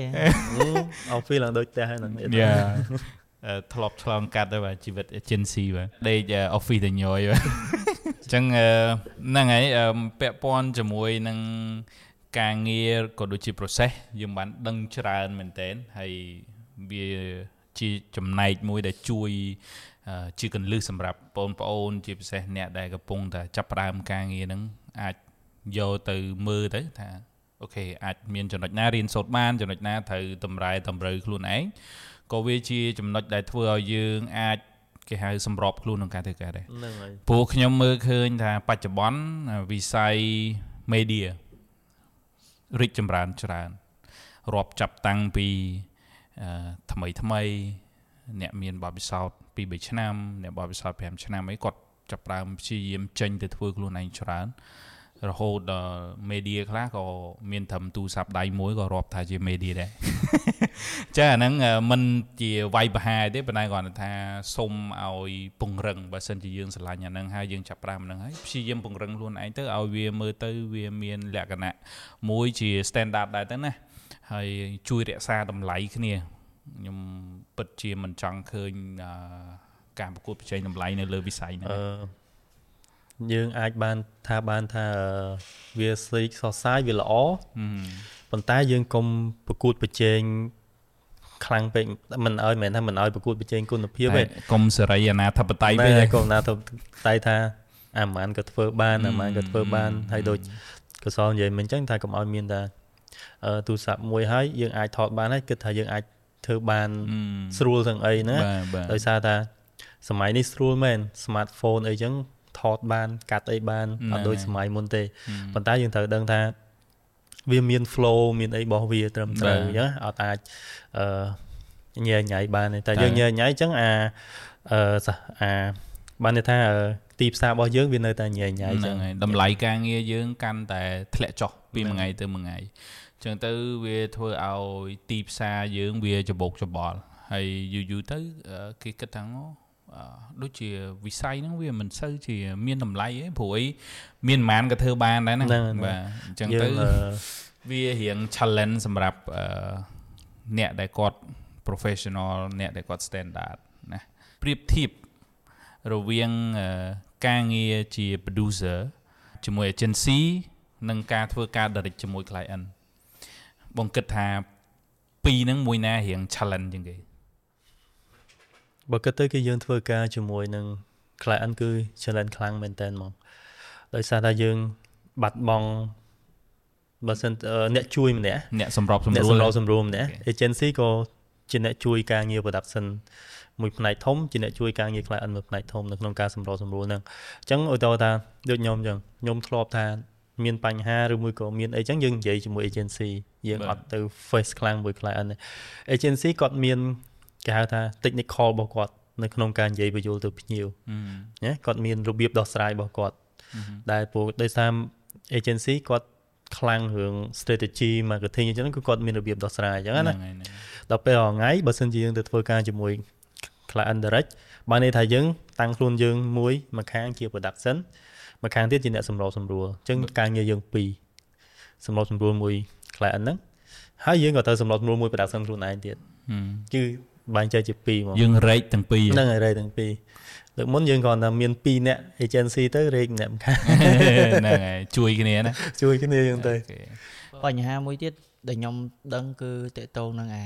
office ឡើងដូចផ្ទះហ្នឹងយ៉ាធ្លាប់ឆ្លងកាត់ទៅបាទជីវិត agency បាទដេក office ទៅញយបាទអញ្ចឹងហ្នឹងហើយពាក់ព័ន្ធជាមួយនឹងការងារក៏ដូចជា process យើងបានដឹងច្រើនមែនតើហើយវាជាចំណែកមួយដែលជួយជាកន្លឹះសម្រាប់បងប្អូនជាពិសេសអ្នកដែលកំពុងតែចាប់ផ្ដើមការងារហ្នឹងអាចយកទៅមើលទៅថាអូខេអាចមានចំណុចណារៀនសូត្របានចំណុចណាត្រូវតម្រែតម្រូវខ្លួនឯងក៏វាជាចំណុចដែលធ្វើឲ្យយើងអាចគេហៅសម្របខ្លួនក្នុងការធ្វើការដែរហ្នឹងហើយព្រោះខ្ញុំមើលឃើញថាបច្ចុប្បន្នវិស័យ media រីកចម្រើនច្រើនរាប់ចាប់តាំងពីថ្មីថ្មីអ្នកមានបទពិសោធន៍ពីរបីឆ្នាំអ្នកបទពិសោធន៍5ឆ្នាំអីគាត់ចាប់ផ្ដើមព្យាយាមចេញទៅធ្វើខ្លួនឯងច្រើនរហូតដល់ media ខ្លះក៏មានត្រឹមទូរស័ព្ទដៃមួយក៏រាប់ថាជា media ដែរចាអាហ្នឹងមិនជាវាយប្រហារទេប៉ុន្តែគាត់ថាសុំឲ្យពង្រឹងបើសិនជាយើងស្រឡាញ់អាហ្នឹងហើយយើងចាប់ផ្ដើមអាហ្នឹងហើយព្យាយាមពង្រឹងខ្លួនឯងទៅឲ្យវាមើលទៅវាមានលក្ខណៈមួយជា standard ដែរទៅណាហើយជួយរក្សាតម្លៃគ្នាខ្ញុំពិតជាមិនចង់ឃើញការប្រកួតប្រជែងតម្លៃនៅលើវិស័យហ្នឹងយើងអាចបានថាបានថាវាស្រីសរសើរវាល្អប៉ុន្តែយើងកុំប្រកួតប្រជែងខ្លាំងពេកមិនឲ្យមិនថាមិនឲ្យប្រកួតប្រជែងគុណភាពទេកុំសេរីអនាធិបតេយ្យពេកកុំអនាធិបតេយ្យថាអាម៉ានក៏ធ្វើបានអាម៉ានក៏ធ្វើបានហើយដូចកសលនិយាយមិញអញ្ចឹងថាកុំឲ្យមានតែទូរស័ព្ទមួយហើយយើងអាចថតបានហើយគិតថាយើងអាចធ្វើបានស្រួលទាំងអីណាដោយសារថាសម័យនេះស្រួលមែន smartphone អីចឹងថតបានកាត់អីបានអត់ដូចសម័យមុនទេប៉ុន្តែយើងត្រូវដឹងថាវាមាន flow មានអីរបស់វាត្រឹមត្រូវអញ្ចឹងអត់អាចអឺញ៉ៃញ៉ៃបានទេតែយើងញ៉ៃញ៉ៃអញ្ចឹងអាអឺអាបានន័យថាទីផ្សាររបស់យើងវានៅតែញ៉ៃញ៉ៃអញ្ចឹងតម្លៃការងារយើងកាន់តែធ្លាក់ចុះពីមួយថ្ងៃទៅមួយថ្ងៃចឹងទៅវាធ្វើឲ្យទីផ្សារយើងវាច្បោកច្បល់ហើយយូរយូរទៅគេគិតថាដូចជាវិស័យហ្នឹងវាមិនសូវជាមានតម្លៃទេព្រោះអីមានប្រហែលក៏ធ្វើបានដែរណាបាទអញ្ចឹងទៅវារៀង challenge សម្រាប់អ្នកដែលគាត់ professional អ្នកដែលគាត់ standard ណាប្រៀបធៀបរវាងការងារជា producer ជាមួយ agency និងការធ្វើការ direct ជាមួយ client បងគិតថាពីរហ្នឹងមួយណារៀង challenge ជាងគេបើគិតទៅគឺយើងធ្វើការជាមួយនឹង client គឺ challenge ខ្លាំងមែនតើហ្មងដោយសារតែយើងបាត់បង់បើសិនអ្នកជួយម្នាក់អ្នកសម្របសម្រួលអ្នកសម្របសម្រួលម្នាក់ agency ក៏ជាអ្នកជួយការងារ production មួយផ្នែកធំជាអ្នកជួយការងារ client មួយផ្នែកធំនៅក្នុងការសម្របសម្រួលហ្នឹងអញ្ចឹងឧទាហរណ៍ថាដូចខ្ញុំអញ្ចឹងខ្ញុំធ្លាប់ថាមានបញ្ហាឬមួយក៏មានអីចឹងយើងនិយាយជាមួយ agency យើងអត់ទៅ face ខ្លាំងមួយ client agency គាត់មានគេហៅថា technical របស់គាត់នៅក្នុងការនិយាយបញ្យល់ទៅភ្ញៀវណាគាត់មានរបៀបដោះស្រាយរបស់គាត់ដែលព្រោះដោយសារ agency គាត់ខ្លាំងរឿង strategy marketing អញ្ចឹងគឺគាត់មានរបៀបដោះស្រាយអញ្ចឹងណាដល់ពេលរងៃបើសិនជាយើងទៅធ្វើការជាមួយ client direct បានន័យថាយើងតាំងខ្លួនយើងមួយមួយខាងជា production មួយខាងទៀតជាអ្នកសម្របសម្រួលអញ្ចឹងការងារយើងពីរសម្របសម្រួលមួយ client ហ្នឹងហើយយើងក៏ទៅសម្របសម្រួលមួយ production ខ្លួនឯងទៀតគឺបែងចែកជាពីរហ្មងយើង rate ទាំងពីរហ្នឹងហើយ rate ទាំងពីរលើកមុនយើងគ្រាន់តែមានពីរអ្នក agency ទៅ rate ម្នាក់ម្ខាងហ្នឹងហើយជួយគ្នាណាជួយគ្នាយើងទៅបញ្ហាមួយទៀតដែលខ្ញុំដឹងគឺតកតងនឹងអា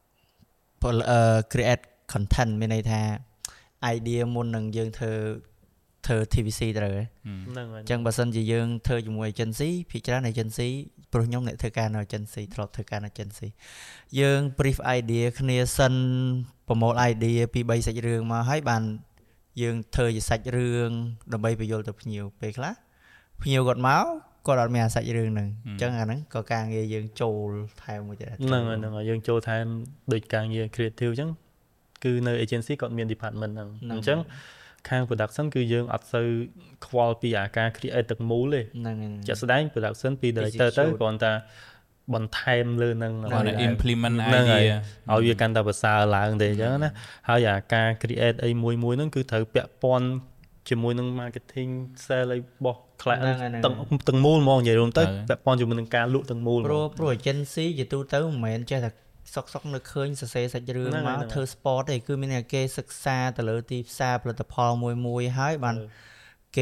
create content មានន័យថា idea មុននឹងយើងធ្វើធ្វើ ที วี ซี ត្រូវហ្នឹងហើយអញ្ចឹងបើសិនជាយើងធ្វើជាមួយ agency ភាគច្រើន agency ព្រោះខ្ញុំអ្នកធ្វើការនៅ agency ធ្លាប់ធ្វើការនៅ agency យើង brief idea គ្នាសិនប្រមូល idea ពីរបីសាច់រឿងមកហើយបានយើងធ្វើជាសាច់រឿងដើម្បីបញ្យល់ទៅភ្ញៀវពេលខ្លះភ្ញៀវគាត់មកគាត់អត់មានអាសាច់រឿងហ្នឹងអញ្ចឹងអាហ្នឹងក៏ការងារយើងចូលថែមមួយទៀតហ្នឹងហើយហ្នឹងហើយយើងចូលថែមដូចការងារ creative អញ្ចឹងគឺនៅ agency គាត់មាន department ហ្នឹងអញ្ចឹងខាង production គឺយើងអត់សូវខ្វល់ពីអាការ create ទឹកមូលទេហ្នឹងហើយជាក់ស្ដែង production ពី director ទៅគ្រាន់តែបន្ថែមលើនឹងគាត់ implement idea ឲ្យវាកាន់តែប្រសើរឡើងទេអញ្ចឹងណាហើយអាការ create អីមួយមួយហ្នឹងគឺត្រូវពាក់ព័ន្ធជាមួយនឹង marketing sale អីរបស់ client ទាំងទាំងមូលហ្មងនិយាយរួមទៅពាក់ព័ន្ធជាមួយនឹងការលក់ទាំងមូលព្រោះព្រោះ agency ជាទូទៅមិនមែនចេះតែសុកសុកនៅឃើញសរសេរសាច់រឿងមកធ្វើ sport ទេគឺមានតែគេសិក្សាទៅលើទីផ្សារផលិតផលមួយមួយហើយបានគេ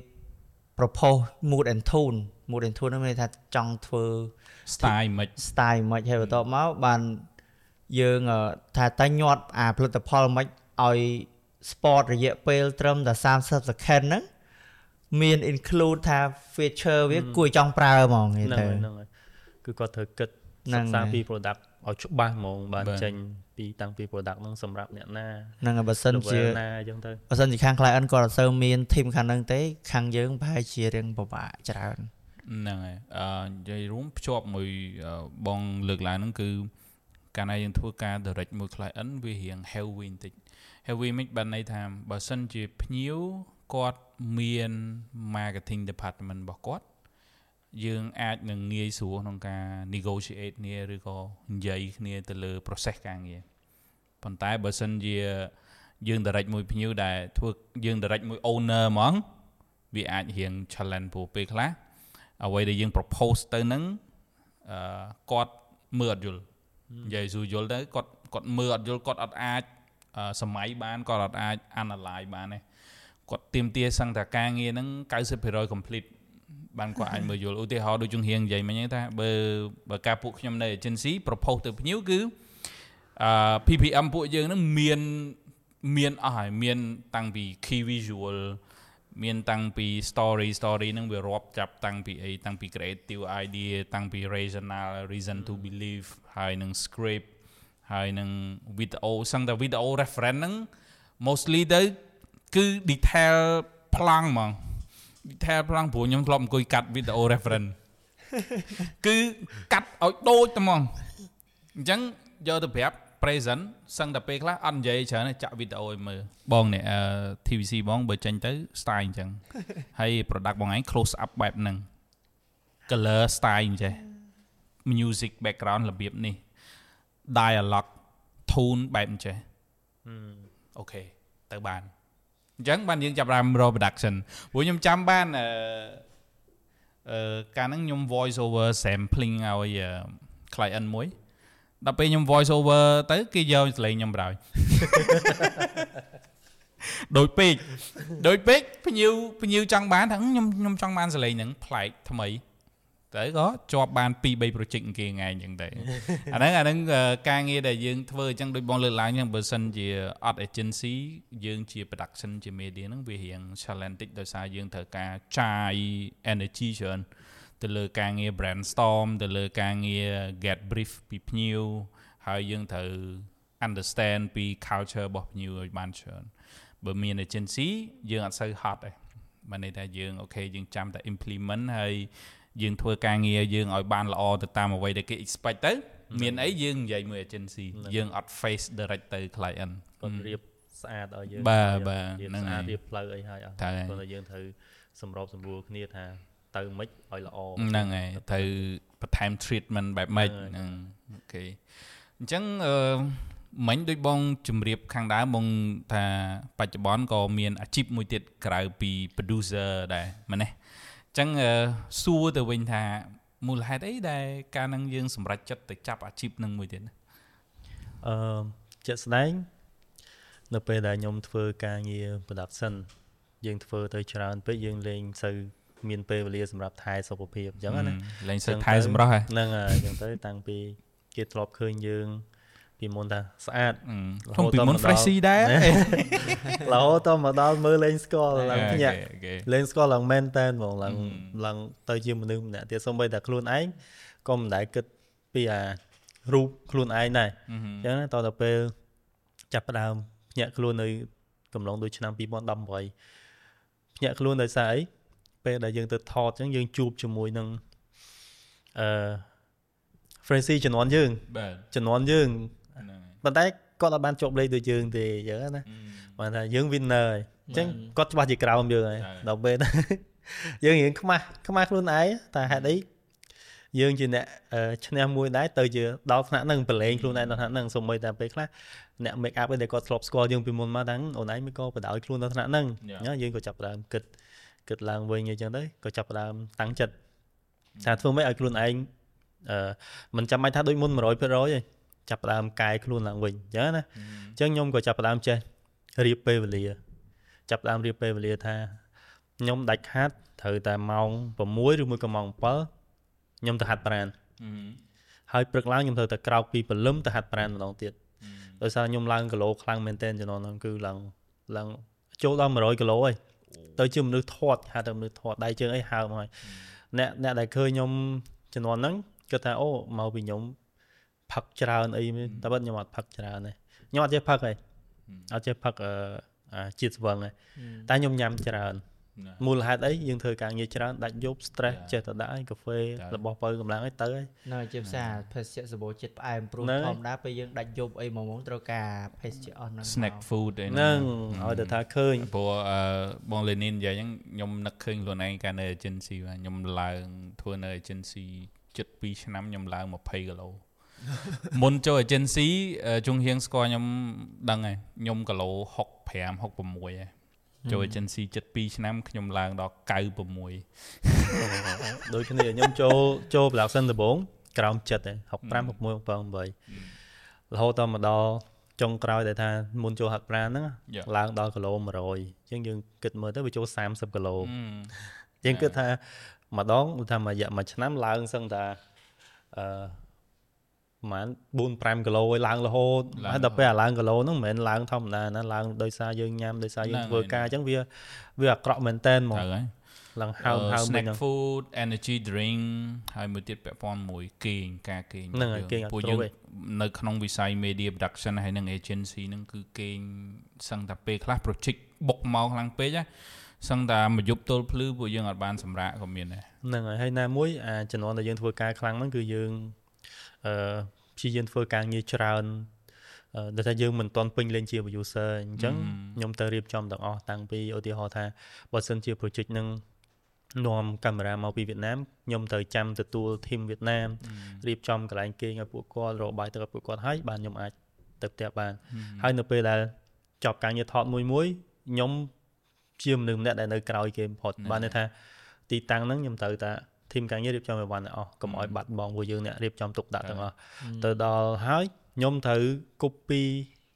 propose mood and tone mood and tone ហ្នឹងមានថាចង់ធ្វើ style មិន style មិនហើយបន្ទាប់មកបានយើងថាតែញាត់អាផលិតផលមិនឲ្យ sport រយៈពេលត្រឹមតែសាមសិប second ហ្នឹងមាន include ថា feature វាគួរចង់ប្រើហ្មងហ្នឹងហ្នឹងហើយគឺគាត់ត្រូវគិតសិក្សាពី product ឲ្យច្បាស់ហ្មងបានចេញពីតាំងពី product ហ្នឹងសម្រាប់អ្នកណាហ្នឹងហើយបើសិនជាណាអញ្ចឹងទៅបើសិនជាខាង client គាត់អត់សូវមាន team ខាងហ្នឹងទេខាងយើងប្រហែលជារៀងពិបាកច្រើនហ្នឹងហើយអឺនិយាយរួមភ្ជាប់មួយបងលើកឡើងហ្នឹងគឺកាលណាយើងធ្វើការ direct មួយ client វារៀង heavy បន្តិច heavy មិនបានន័យថាបើសិនជាភ្ញៀវគាត់មាន marketing department របស់គាត់យើងអាចនឹងងាយស្រួលក្នុងការ negotiate គ្នាឬក៏និយាយគ្នាទៅលើ process ការងារប៉ុន្តែបើសិនជាយើង direct មួយភ្ញៀវដែលធ្វើយើង direct មួយ owner ហ្មងវាអាចរៀង challenge ព្រោះពេលខ្លះអ្វីដែលយើង propose ទៅនឹងអឺគាត់មើលអត់យល់និយាយស្រួលយល់ទៅគាត់គាត់មើលអត់យល់គាត់អត់អាចសម័យបានគាត់អត់អាច analyze បានទេគាត់ទាមទារសឹងតែការងារហ្នឹង ninety percent complete បានគាត់អាចមើលយល់ឧទាហរណ៍ដូចជាងរៀងនិយាយមិញហ្នឹងថាបើបើការពួកខ្ញុំនៅ agency propose ទៅភ្ញៀវគឺអឺ พี พี เอ็ม ពួកយើងហ្នឹងមានមានអស់ហើយមានតាំងពី key visual មានតាំងពី story story ហ្នឹងវារាប់ចាប់តាំងពីអីតាំងពី creative idea តាំងពី rational reason to believe ហើយនឹង script ហើយនឹង video សឹងតែ video reference ហ្នឹង mostly ទៅគឺ detail ប្លង់ហ្មង detail ប្លង់ព្រោះខ្ញុំធ្លាប់អង្គុយកាត់ video reference គឺកាត់ឲ្យដូចតែហ្មងអញ្ចឹងយកទៅប្រាប់ present សឹងតែពេលខ្លះអត់និយាយច្រើនចាក់ video ឲ្យមើលបងនេះ ที วี ซี បងបើចេញទៅ style អញ្ចឹងហើយ product បងឯង close up បែបហ្នឹង color style អញ្ចឹង music background របៀបនេះ dialogue tone បែបអញ្ចឹងអូខេទៅបានអញ្ចឹងបានយើងចាប់បាន raw production ព្រោះខ្ញុំចាំបានអឺអឺកាលហ្នឹងខ្ញុំ voice over sampling ឲ្យ client មួយដល់ពេលខ្ញុំ voice over ទៅគេយកសលេងខ្ញុំបណ្ដោយដូចពេកដូចពេកភ្ញៀវភ្ញៀវចង់បានថាខ្ញុំខ្ញុំចង់បានសលេងហ្នឹងប្លែកថ្មីតែក៏ជាប់បានtwo three project គេថ្ងៃអញ្ចឹងតែអាហ្នឹងអាហ្នឹងការងារដែលយើងធ្វើអញ្ចឹងដូចបងលើកឡើងអញ្ចឹងបើសិនជាអត់ agency យើងជា production ជា media ហ្នឹងវារៀង challenge តិចដោយសារយើងត្រូវការចាយ energy ច្រើនទៅលើការងារ brainstorm ទៅលើការងារ get brief ពីភ្ញៀវហើយយើងត្រូវ understand ពី culture របស់ភ្ញៀវឲ្យបានច្រើនបើមាន agency យើងអត់សូវ hot ទេបានន័យថាយើងអូខេយើងចាំតែ implement ហើយយើងធ្វើការងារយើងឲ្យបានល្អទៅតាមអ្វីដែលគេ expect ទៅមានអីយើងនិយាយមួយ agency យើងអត់ face direct ទៅ client គាត់រៀបស្អាតឲ្យយើងបាទបាទហ្នឹងហើយរៀបផ្លូវអីឲ្យអស់គាត់តែយើងត្រូវសម្របសម្រួលគ្នាថាទៅមិនឲ្យល្អហ្នឹងហើយត្រូវបន្ថែម treatment បែបម៉េចហ្នឹងអូខេអញ្ចឹងអឺមិញដូចបងជម្រាបខាងដើមបងថាបច្ចុប្បន្នក៏មានអាជីពមួយទៀតក្រៅពី producer ដែរមែនទេអញ្ចឹងសួរទៅវិញថាមូលហេតុអីដែលកាលហ្នឹងយើងសម្រេចចិត្តទៅចាប់អាជីពហ្នឹងមួយទៀតអឺជាក់ស្ដែងនៅពេលដែលខ្ញុំធ្វើការងារ production យើងធ្វើទៅច្រើនពេកយើងលេងសូវមានពេលវេលាសម្រាប់ថែសុខភាពអញ្ចឹងណាលេងសូវថែសម្រស់ហ្នឹងហើយអញ្ចឹងទៅតាំងពីគេធ្លាប់ឃើញយើងពីមុនថាស្អាតខ្ញុំពីមុន freshy ដែររហូតដល់មកដល់មើលលេងស្គាល់ឡើងភ្ញាក់លេងស្គាល់ឡើងមែនតើហ្មងឡើងឡើងទៅជាមនុស្សម្នាក់ទៀតសូម្បីតែខ្លួនឯងក៏មិនដែលគិតពីអារូបខ្លួនឯងដែរអញ្ចឹងតទៅពេលចាប់ផ្ដើមភ្ញាក់ខ្លួននៅកំឡុងដូចឆ្នាំtwo thousand eighteenភ្ញាក់ខ្លួនដោយសារអីពេលដែលយើងទៅថតអញ្ចឹងយើងជួបជាមួយនឹងអឺ Frenzy ជំនាន់យើងបាទជំនាន់យើងប៉ុន្តែគាត់អត់បានជាប់លេខដូចយើងទេអញ្ចឹងណាបានថាយើង winner ហើយអញ្ចឹងគាត់ច្បាស់ជាក្រោមយើងហើយដល់ពេលយើងរៀងខ្មាស់ខ្មាស់ខ្លួនឯងតែហេតុអីយើងជាអ្នកឈ្នះមួយដែរទៅជាដល់ថ្នាក់ហ្នឹងប្រឡែងខ្លួនឯងដល់ថ្នាក់ហ្នឹងសូម្បីតែពេលខ្លះអ្នក make up ឯដែលគាត់ធ្លាប់ស្គាល់យើងពីមុនមកហ្នឹងអូនឯងមិនក៏បដ ாய் ខ្លួនដល់ថ្នាក់ហ្នឹងយើងក៏ចាប់ផ្ដើមគិតគិតឡើងវិញអញ្ចឹងទៅក៏ចាប់ផ្ដើមតាំងចិត្តថាធ្វើម៉េចឲ្យខ្លួនឯងអឺមិនចាំបាច់ថាដូចមុនone hundred percent ទេចាប់ផ្ដើមកែខ្លួនឡើងវិញអញ្ចឹងណាអញ្ចឹងខ្ញុំក៏ចាប់ផ្ដើមចេះរៀបពេលវេលាចាប់ផ្ដើមរៀបពេលវេលាថាខ្ញុំដាច់ខាតត្រូវតែម៉ោងsixឬមួយក៏ម៉ោងsevenខ្ញុំទៅហាត់ប្រាណហើយព្រឹកឡើងខ្ញុំត្រូវតែក្រោកពីព្រលឹមទៅហាត់ប្រាណម្ដងទៀតដោយសារខ្ញុំឡើងគីឡូខ្លាំងមែនទែនចំណងហ្នឹងគឺឡើងឡើងចូលដល់one hundredគីឡូហើយទៅជាមនុស្សធាត់ហៅថាមនុស្សធាត់ដៃជើងអីហើមហើយអ្នកអ្នកដែលឃើញខ្ញុំជំនាន់ហ្នឹងគាត់ថាអូមកពីខ្ញុំផឹកច្រើនអីតែបើខ្ញុំអត់ផឹកច្រើនទេខ្ញុំអត់ចេះផឹកទេអត់ចេះផឹកអឺជាតិស្វឹងទេតែខ្ញុំញ៉ាំច្រើនមូលហេតុអីយើងធ្វើការងារច្រើនដាច់យប់ stress ចេះតែដាក់ឲ្យកាហ្វេរបស់បើកម្លាំងឲ្យទៅហើយនៅជាភាសាភេសជ្ជៈសម្បូរជាតិផ្អែមព្រោះធម្មតាពេលយើងដាច់យប់អីមួយម៉ោងត្រូវការភេសជ្ជៈអស់ហ្នឹង snack food ហ្នឹងឲ្យតែថាឃើញព្រោះបង Lenin និយាយអញ្ចឹងខ្ញុំនឹកឃើញខ្លួនឯងកាលនៅ agency ខ្ញុំឡើងធ្វើនៅ agency ជិតtwoឆ្នាំខ្ញុំឡើងtwentyគីឡូមុនចូល agency ជុងហៀងស្គាល់ខ្ញុំដឹងហើយខ្ញុំគីឡូsixty-five sixty-sixហើយចូល agency ជិតtwoឆ្នាំខ្ញុំឡើងដល់ninety-six ដូចគ្នាខ្ញុំចូលចូល production ដំបូងក្រោមចិត្តទេsixty-five sixty-six sixty-eightរហូតដល់មកដល់ចុងក្រោយដែលថាមុនចូលហាត់ប្រាណហ្នឹងឡើងដល់គីឡូone hundredអញ្ចឹងយើងគិតមើលទៅវាចូលthirtyគីឡូយើងគិតថាម្ដងថាមួយរយៈមួយឆ្នាំឡើងសឹងថាអឺប្រហែលfour fiveគីឡូឲ្យឡើងរហូតហើយដល់ពេលអាឡើងគីឡូហ្នឹងមិនមែនឡើងធម្មតាណាឡើងដោយសារយើងញ៉ាំដោយសារយើងធ្វើការអញ្ចឹងវាវាអាក្រក់មែនតែនហ្មងឡើងហើមហើមហ្នឹង snack food energy drink ហើយមួយទៀតពាក់ព័ន្ធមួយគេងការគេងពួកយើងនៅក្នុងវិស័យ media production ហើយនឹង agency ហ្នឹងគឺគេងសឹងតែពេលខ្លះ project បុកមកខ្លាំងពេកណាសឹងតែមួយយប់ទល់ភ្លឺពួកយើងអត់បានសម្រាកក៏មានដែរហ្នឹងហើយហើយណាមួយអាជំនាន់ដែលយើងធ្វើការខ្លាំងហ្នឹងគឺយើងអឺព្យាយាមធ្វើការងារច្រើនដែលថាយើងមិនទាន់ពេញលេញជា producer អញ្ចឹងខ្ញុំទៅរៀបចំទាំងអស់តាំងពីឧទាហរណ៍ថាបើសិនជា project នឹងនាំកាមេរ៉ាមកពីវៀតណាមខ្ញុំត្រូវចាំទទួល team វៀតណាមរៀបចំកន្លែងគេងឲ្យពួកគាត់រកបាយទឹកឲ្យពួកគាត់ហើយបានខ្ញុំអាចទៅផ្ទះបានហើយនៅពេលដែលចប់ការងារថតមួយមួយខ្ញុំជាមនុស្សម្នាក់ដែលនៅក្រោយគេបំផុតបានន័យថាទីតាំងហ្នឹងខ្ញុំត្រូវតែធីមការងាររៀបចំឲ្យបានអស់កុំឲ្យបាត់បង់ពួកយើងអ្នករៀបចំទុកដាក់ទាំងអស់ទៅដល់ហើយខ្ញុំត្រូវ copy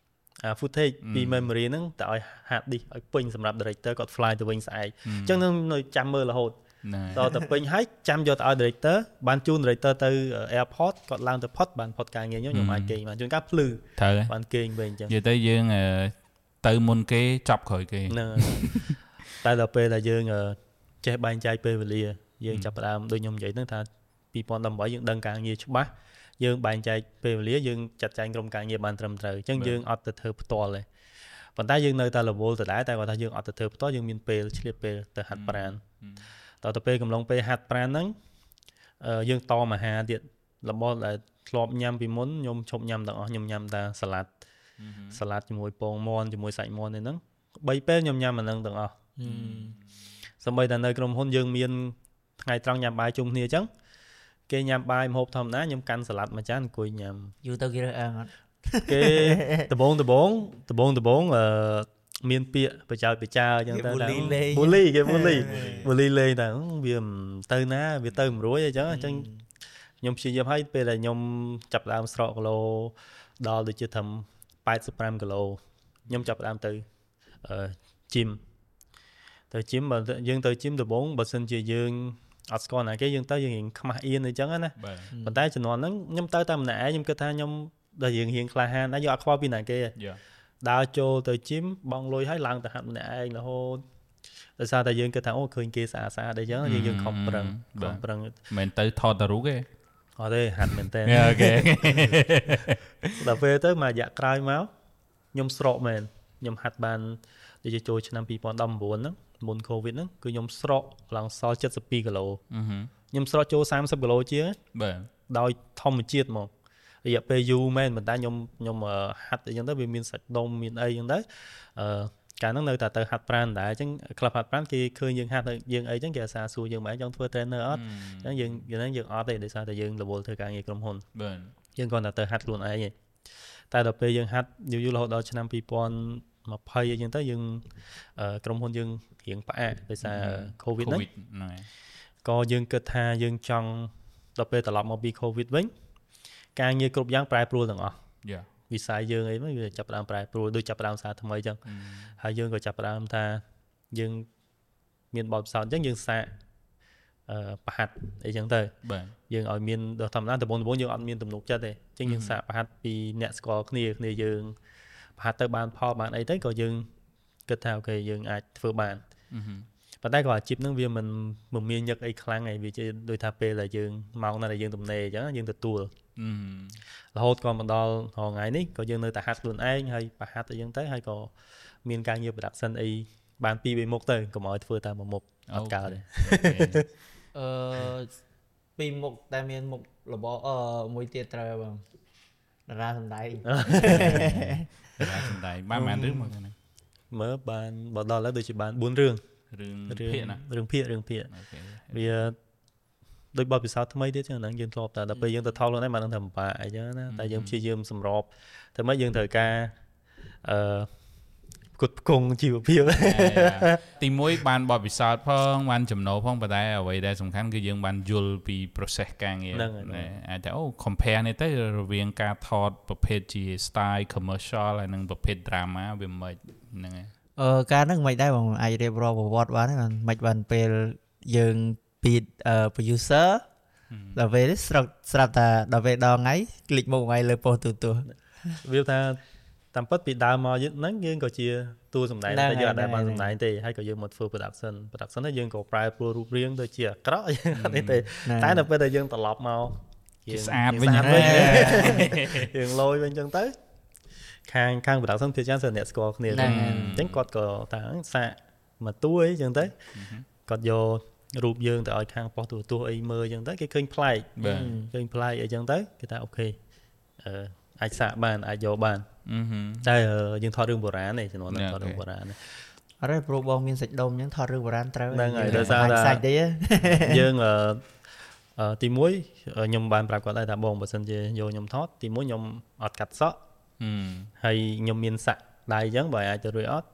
footage ពី memory ហ្នឹងតែឲ្យ hard disk ឲ្យពេញសម្រាប់ director គាត់ fly ទៅវិញស្អែកអញ្ចឹងនឹងនៅចាំមើលរហូតដល់ទៅពេញហើយចាំយកទៅឲ្យ director បានជូន director ទៅ airport គាត់ឡើងទៅ pod បាន pod ការងារខ្ញុំអាចគេងបានជួនកាលភ្លឺបានគេងវិញអញ្ចឹងនិយាយទៅយើងទៅមុនគេចាប់ក្រោយគេហ្នឹងតែដល់ពេលដែលយើងចេះបែងចែកពេលវេលាយើងចាប់ផ្ដើមដូចខ្ញុំនិយាយហ្នឹងថាពីរពាន់ដប់ប្រាំយើងដឹងការងារច្បាស់យើងបែងចែកពេលវេលាយើងចាត់ចែងក្រុមការងារបានត្រឹមត្រូវអញ្ចឹងយើងអត់ទៅធ្វើផ្ទាល់ទេប៉ុន្តែយើងនៅតែរវល់ដដែលតែគាត់ថាយើងអត់ទៅធ្វើផ្ទាល់យើងមានពេលឆ្លៀតពេលទៅហាត់ប្រាណតទៅពេលកំឡុងពេលហាត់ប្រាណហ្នឹងយើងតមអាហារទៀតរបស់ដែលធ្លាប់ញ៉ាំពីមុនខ្ញុំឈប់ញ៉ាំទាំងអស់ខ្ញុំញ៉ាំតែសាឡាត់សាឡាត់ជាមួយពងមាន់ជាមួយសាច់មាន់នេះហ្នឹងបីពេលខ្ញុំញ៉ាំអាហ្នឹងទាំងអស់សម្បីតែនៅក្រុមហ៊ុនយើងមានថ្ងៃត្រង់ញ៉ាំបាយជុំគ្នាអញ្ចឹងគេញ៉ាំបាយម្ហូបធម្មតាខ្ញុំកាន់សាឡាត់មួយចានអង្គុយញ៉ាំយូរទៅគេរើសអើងអត់គេដបងដបងដបងដបងអឺមានពាក្យបចោតបចើអញ្ចឹងទៅបូលីគេបូលីបូលីលេងតែវាទៅណាវាទៅមិនរួយអញ្ចឹងអញ្ចឹងខ្ញុំព្យាយាមឲ្យពេលដែលខ្ញុំចាប់ដើមស្រកគីឡូដល់ដូចជាត្រឹមប៉ែតសិបប្រាំគីឡូខ្ញុំចាប់ដើមទៅអឺជីមទៅជីមបើយើងទៅជីមដបងបើសិនជាយើងអត់ស្គាល់ណាគេយើងទៅយើងរៀងខ្មាស់អៀនអញ្ចឹងណាប៉ុន្តែជំនាន់ហ្នឹងខ្ញុំទៅតែម្នាក់ឯងខ្ញុំគិតថាខ្ញុំដល់យើងរៀងក្លាហានដែរយកអត់ខ្វល់ពីណាគេដើរចូលទៅជីមបងលុយឲ្យឡើងទៅហាត់ម្នាក់ឯងរហូតដោយសារតែយើងគិតថាអូឃើញគេស្អាតស្អាតអីចឹងយើងយើងខំប្រឹងខំប្រឹងមិនទៅថតតារូបទេអត់ទេហាត់មែនតើអូខេដល់ពេលទៅមករយៈក្រោយមកខ្ញុំស្រកមែនខ្ញុំហាត់បានដូចជាចូលឆ្នាំពីរពាន់ដប់ប្រាំហ្នឹងមុន COVID ហ្នឹងគឺខ្ញុំស្រកឡើងសល់เจ็ดสิบពីរគីឡូខ្ញុំស្រកចូលសាមសិបគីឡូជាងបាទដោយធម្មជាតិហ្មងរយៈពេលយូរមែនប៉ុន្តែខ្ញុំខ្ញុំហាត់អីចឹងទៅវាមានសាច់ដុំមានអីចឹងទៅអឺកាលហ្នឹងនៅតែទៅហាត់ប្រាណដែរអញ្ចឹងក្លឹបហាត់ប្រាណគេឃើញយើងហាត់យើងអីចឹងគេអាសាសួរយើងមិនចង់ធ្វើ trainer អត់អញ្ចឹងយើងយើងយើងអត់ទេដោយសារតែយើងរវល់ធ្វើការងារក្រុមហ៊ុនបាទយើងគ្រាន់តែទៅហាត់ខ្លួនឯងទេតែដល់ពេលយើងហាត់យូរយូររហូតដល់ឆ្នាំពីរពាន់ម្ភៃអីចឹងទៅយើងក្រុមហ៊ុនយើងរៀងផ្អាកដោយសារ COVID ហ្នឹងក៏យើងគិតថាយើងចង់ដល់ពេលត្រឡប់មកពី COVID វិញការងារគ្រប់យ៉ាងប្រែប្រួលទាំងអស់វិស័យយើងអីហ្នឹងវាចាប់ផ្ដើមប្រែប្រួលដូចចាប់ផ្ដើមសារថ្មីអញ្ចឹងហើយយើងក៏ចាប់ផ្ដើមថាយើងមានបទពិសោធន៍អញ្ចឹងយើងសាកអឺប្រហាត់អីចឹងទៅបាទយើងឲ្យមានដល់ធម្មតាដំបូងដំបូងយើងអត់មានទំនុកចិត្តទេអញ្ចឹងយើងសាកប្រហាត់ពីអ្នកស្គាល់គ្នាគ្នាយើងប្រហាត់ទៅបានផលបានអីទៅក៏យើងគិតថាអូខេយើងអាចធ្វើបានប៉ុន្តែក៏អាជីពហ្នឹងវាមិនមិនមានញឹកអីខ្លាំងឯងវាជាដូចថាពេលដែលយើងមកណាដែលយើងទំនេរអញ្ចឹងយើងទទួលរហូតក៏មកដល់ថ្ងៃនេះក៏យើងនៅតែហាត់ខ្លួនឯងហើយប្រហាត់អីចឹងទៅហើយក៏មានការងារ production អីបានពីរបីមុខទៅកុំឲ្យធ្វើតែមួយមុខអត់កើតទេអឺពីរមុខតែមានមុខរបស់អឺមួយទៀតត្រូវបងតារាសម្ដែងតារាសម្ដែងបានបានរឿងមកហ្នឹងមើលបានបើដល់ឥឡូវដូចជាបានបួនរឿងរឿងភាគណារឿងភាគរឿងភាគវាដូចបទពិសោធន៍ថ្មីទៀតចឹងហ្នឹងយើងធ្លាប់តែដល់ពេលយើងទៅថតខ្លួនឯងបានដឹងថាពិបាកអីចឹងណាតែយើងព្យាយាមសម្របតែមិនយើងត្រូវការអឺគុតគង់ជីវភាពទីមួយបានបទពិសោធន៍ផងបានចំណូលផងប៉ុន្តែអ្វីដែលសំខាន់គឺយើងបានយល់ពី process ការងារអាចថាអូ compare នេះទៅរវាងការថតប្រភេទជា style commercial ហើយនិងប្រភេទ drama វាមិនហ្នឹងហើយអឺការហ្នឹងមិនដែរបងអាចរៀបរាប់ប្រវត្តិបានហ្នឹងមិនបានពេលយើងពី producer ដល់ពេលស្រាប់ស្រាប់តែដល់ពេលដល់ថ្ងៃคลิกមុខថ្ងៃលើប៉ុស្តិ៍ទូទៅវាថាតាមពិតពីដើមមកហ្នឹងយើងក៏ជាតួសម្ដែងតែយើងអត់ដែលបានសម្ដែងទេហើយក៏យើងមកធ្វើ production production ហ្នឹងយើងក៏ប្រែប្រួលរូបរាងទៅជាអាក្រក់នេះទេតែដល់ពេលដែលយើងត្រឡប់មកយើងស្អាតវិញយើងលយវិញអញ្ចឹងទៅខាងខាង production ភាគច្រើនសិនអ្នកស្គាល់គ្នាអញ្ចឹងគាត់ក៏ថាសាកមកតួអីអញ្ចឹងទៅគាត់យករូបយើងទៅឲ្យខាងប៉ុស្តិ៍ទូរទស្សន៍អីមើលអញ្ចឹងទៅគេឃើញប្លែកឃើញប្លែកអីអញ្ចឹងទៅគេថាអូខេអឺអាចសាកបានអាចយកបានតែយើងថតរឿងបុរាណទេជំនាន់ហ្នឹងថតរឿងបុរាណអរេព្រោះបងមានសាច់ដុំអញ្ចឹងថតរឿងបុរាណត្រូវហ្នឹងហើយដោយសារតែសាច់ទេយើងអឺទីមួយខ្ញុំបានប្រាប់គាត់ដែរថាបងបើសិនជាយកខ្ញុំថតទីមួយខ្ញុំអត់កាត់សក់ហើយខ្ញុំមានសាក់ដៃអញ្ចឹងបើអាចទៅរួចអត់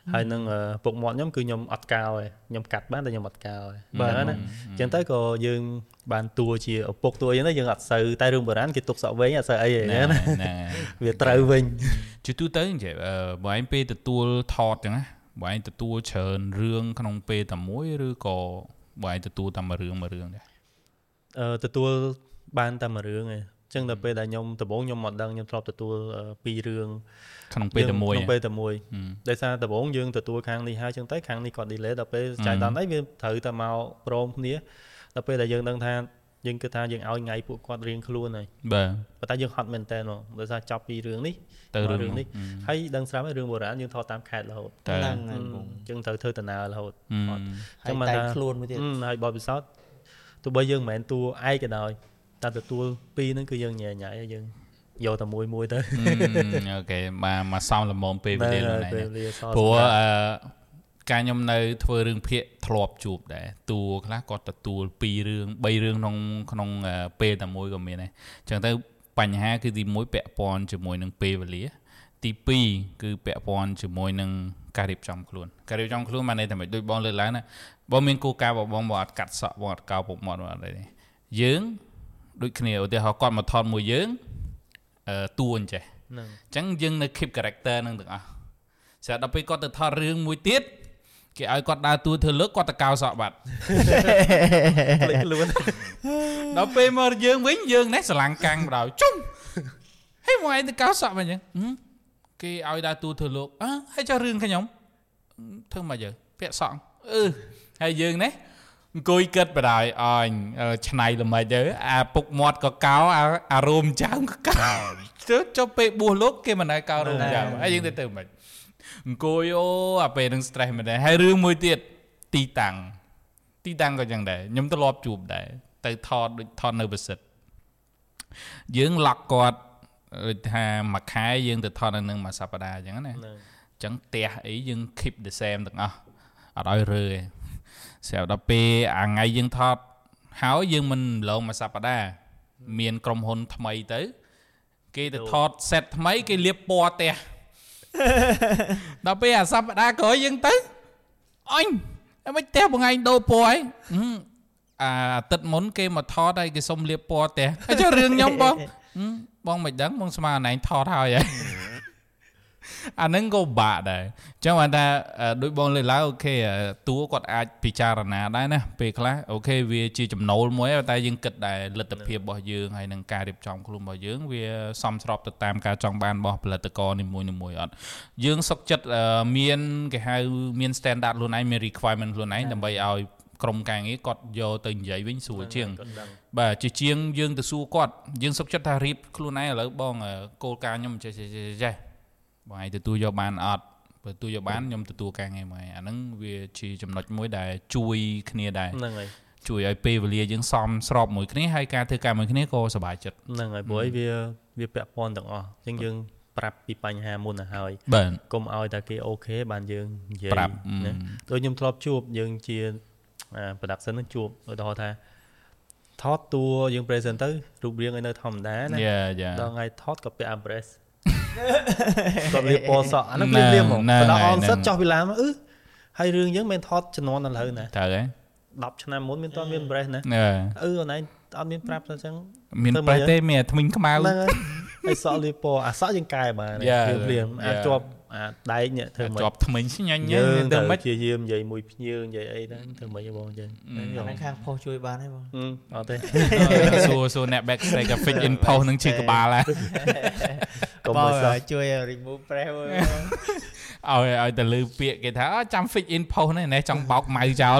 ហើយនឹងពុកមាត់ខ្ញុំគឺខ្ញុំអត់កោទេខ្ញុំកាត់បានតែខ្ញុំអត់កោទេបាទណាអញ្ចឹងទៅក៏យើងបានតួជាឪពុកតួអីហ្នឹងយើងអត់សូវតែរឿងបុរាណគេទុកសក់វិញអត់សូវអីទេណាវាត្រូវវិញជាទូទៅនិយាយបើឯងពេលទទួលថតចឹងណាបើឯងទទួលច្រើនរឿងក្នុងពេលតែមួយឬក៏បើឯងទទួលតែមួយរឿងមួយរឿងដែរអឺទទួលបានតែមួយរឿងឯងចឹងដល់ពេលដែលខ្ញុំដំបូងខ្ញុំអត់ដឹងខ្ញុំធ្លាប់ទទួលពីររឿងក្នុងពេលតែមួយក្នុងពេលតែមួយដោយសារដំបូងយើងទទួលខាងនេះហើយចឹងទៅខាងនេះគាត់ delay ដល់ពេលចៃដន្យអីវាត្រូវតែមកព្រមគ្នាដល់ពេលដែលយើងដឹងថាយើងគិតថាយើងឲ្យថ្ងៃពួកគាត់រៀងខ្លួនហើយបាទប៉ុន្តែយើងហត់មែនតើដោយសារចាប់ពីរឿងនេះទៅរឿងនេះហើយដឹងស្រាប់ហើយរឿងបុរាណយើងថតតាមខេត្តរហូតហ្នឹងហើយបងចឹងត្រូវធ្វើដំណើររហូតអត់ចឹងមកតែខ្លួនមួយទៀតហើយបបពិសោធន៍ទោះបីយើងមិនមែនតួឯកក៏ដោយតែទទួលពីរហ្នឹងគឺយើងញ៉ៃញ៉ៃយើងយកតែមួយមួយទៅអូខេមកមកសំលមមពេលវេលានោះណាព្រោះអឺការខ្ញុំនៅធ្វើរឿងភាគធ្លាប់ជួបដែរតួខ្លះគាត់ទទួលពីររឿងបីរឿងក្នុងក្នុងពេលតែមួយក៏មានដែរអញ្ចឹងទៅបញ្ហាគឺទីមួយពាក់ព័ន្ធជាមួយនឹងពេលវេលាទីពីរគឺពាក់ព័ន្ធជាមួយនឹងការរៀបចំខ្លួនការរៀបចំខ្លួនមកន័យថាមិនដូចបងលើកឡើងណាបងមានគោលការណ៍បងបងអត់កាត់សក់បងអត់កោពុកមាត់បងអត់អីទេយើងដូចគ្នាឧទាហរណ៍គាត់មកថតមួយយើងអឺតួអញ្ចេះហ្នឹងអញ្ចឹងយើងនៅ keep character ហ្នឹងទាំងអស់ស្រាប់ដល់ពេលគាត់ទៅថតរឿងមួយទៀតគេឲ្យគាត់ដើរតួធ្វើលើកគាត់ទៅកោសក់បាត់ភ្លេចខ្លួនដល់ពេលមកយើងវិញយើងនេះស្រឡាំងកាំងបដ ாய் ជុំហេមកឯងទៅកោសក់មកអញ្ចឹងគេឲ្យដើរតួធ្វើលើកអើហើយចុះរឿងខ្ញុំធ្វើមកយើពាក់សក់អឺហើយយើងនេះអង្គុយគិតបដ ாய் អញឆ្នៃល្មិចទៅអាពុកមាត់ក៏កោអារោមចៅក៏កោចុះពេលបួសលោកគេមិនឲ្យកោរោមចៅហើយយើងទៅទៅមិនអង្គុយអូអាពេលនឹង stress មែនដែរហើយរឿងមួយទៀតទីតាំងទីតាំងក៏ចឹងដែរខ្ញុំធ្លាប់ជួបដែរទៅថតដូចថតនៅប្រសិទ្ធយើងឡុកគាត់ដូចថាមួយខែយើងទៅថតនៅនឹងមួយសប្តាហ៍អញ្ចឹងណាអញ្ចឹងផ្ទះអីយើង keep the same ទាំងអស់អត់ឲ្យរើទេស្រាប់ដល់ពេលអាថ្ងៃយើងថតហើយយើងមិនឡងមួយសប្តាហ៍មានក្រុមហ៊ុនថ្មីទៅគេទៅថត set ថ្មីគេលាបពណ៌ផ្ទះដល់ពេលអាសប្តាហ៍ក្រោយយើងទៅអញមិនផ្ទះបងឯងដូរពណ៌អីអាអាទិត្យមុនគេមកថតហើយគេសុំលាបពណ៌ផ្ទះហើយចុះរឿងខ្ញុំបងបងមិនដឹងបងស្មានណែថតហើយអាហ្នឹងក៏បាក់ដែរអញ្ចឹងបានថាដូចបងលើកឡើងអូខេតួគាត់អាចពិចារណាដែរណាពេលខ្លះអូខេវាជាចំណូលមួយតែយើងគិតដែរលទ្ធភាពរបស់យើងហើយនឹងការរៀបចំខ្លួនរបស់យើងវាសមស្របទៅតាមការចង់បានរបស់ផលិតករនីមួយៗអត់យើងសុខចិត្តមានគេហៅមាន standard ខ្លួនឯងមាន requirement ខ្លួនឯងដើម្បីឲ្យក្រុមការងារគាត់យកទៅនិយាយវិញស្រួលជាងបាទជាជាងយើងទៅសួរគាត់យើងសុខចិត្តថារៀបខ្លួនឯងឥឡូវបងគោលការណ៍ខ្ញុំចេះចេះបងឯងទទួលយកបានអត់បើទទួលយកបានខ្ញុំទទួលការងារមកអាហ្នឹងវាជាចំណុចមួយដែលជួយគ្នាដែរហ្នឹងហើយជួយឲ្យពេលវេលាយើងសមស្របមួយគ្នាហើយការធ្វើការមួយគ្នាក៏សប្បាយចិត្តហ្នឹងហើយព្រោះវាវាពាក់ព័ន្ធទាំងអស់អញ្ចឹងយើងប្រាប់ពីបញ្ហាមុនទៅហើយកុំឲ្យតែគេអូខេបានយើងនិយាយណាដូចខ្ញុំធ្លាប់ជួបយើងជា production នឹងជួបឧទាហរណ៍ថាថតតួយើង present ទៅរូបរាងឲ្យនៅធម្មតាណាដល់ថ្ងៃថតក៏ពាក់ embrace គាត់លាបពណ៌សក់អាហ្នឹងភ្លាមភ្លាមហ្មងទៅដល់ on set ចោះពីឡានអឺហើយរឿងយើងមិនថតជំនាន់ឥឡូវណាត្រូវហ៎ដប់ឆ្នាំមុនមានតមាន embrace ណាអឺអូនឯងអត់មានប្រាប់ទៅអញ្ចឹងមានប្រេះទេមានថ្មិញខ្មៅហ្នឹងហើយសក់លាបពណ៌អាសក់យើងកែបានភ្លាមភ្លាមអាចជាប់អាដែកនេះធ្វើមិនជាប់ថ្មិញញ៉ាញ់យើងទៅមិនជាយាមនិយាយមួយភ្ញៀវនិយាយអីដែរធ្វើមិនបងអញ្ចឹងខាងខាងផុសជួយបានទេបងអត់ទេសួរសួរអ្នក backstage ក៏ fit in post នឹងជាក្បាលដែរកុំមកជួយ remove press ឲ្យឲ្យទៅលើពាក្យគេថាចាំ fit in post នេះចង់បោកម៉ៅចោល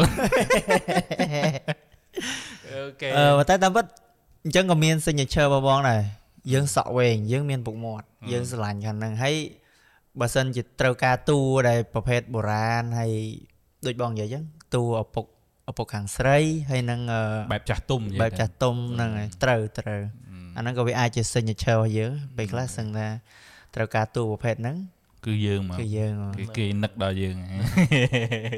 អូខេអឺតែតាមពិតអញ្ចឹងក៏មាន signature របស់បងដែរយើងសក់វែងយើងមានពុកមាត់យើងស្រឡាញ់ខាងហ្នឹងហើយបើសិនជាត្រូវការតួដែលប្រភេទបុរាណហើយដូចបងនិយាយអញ្ចឹងតួឪពុកឪពុកខាងស្រីហើយនឹងបែបចាស់ទុំបែបចាស់ទុំហ្នឹងហើយត្រូវត្រូវអាហ្នឹងក៏វាអាចជា signature របស់យើងពេលខ្លះសឹងថាត្រូវការតួប្រភេទហ្នឹងគឺយើងមកគឺយើងគេគេនឹកដល់យើង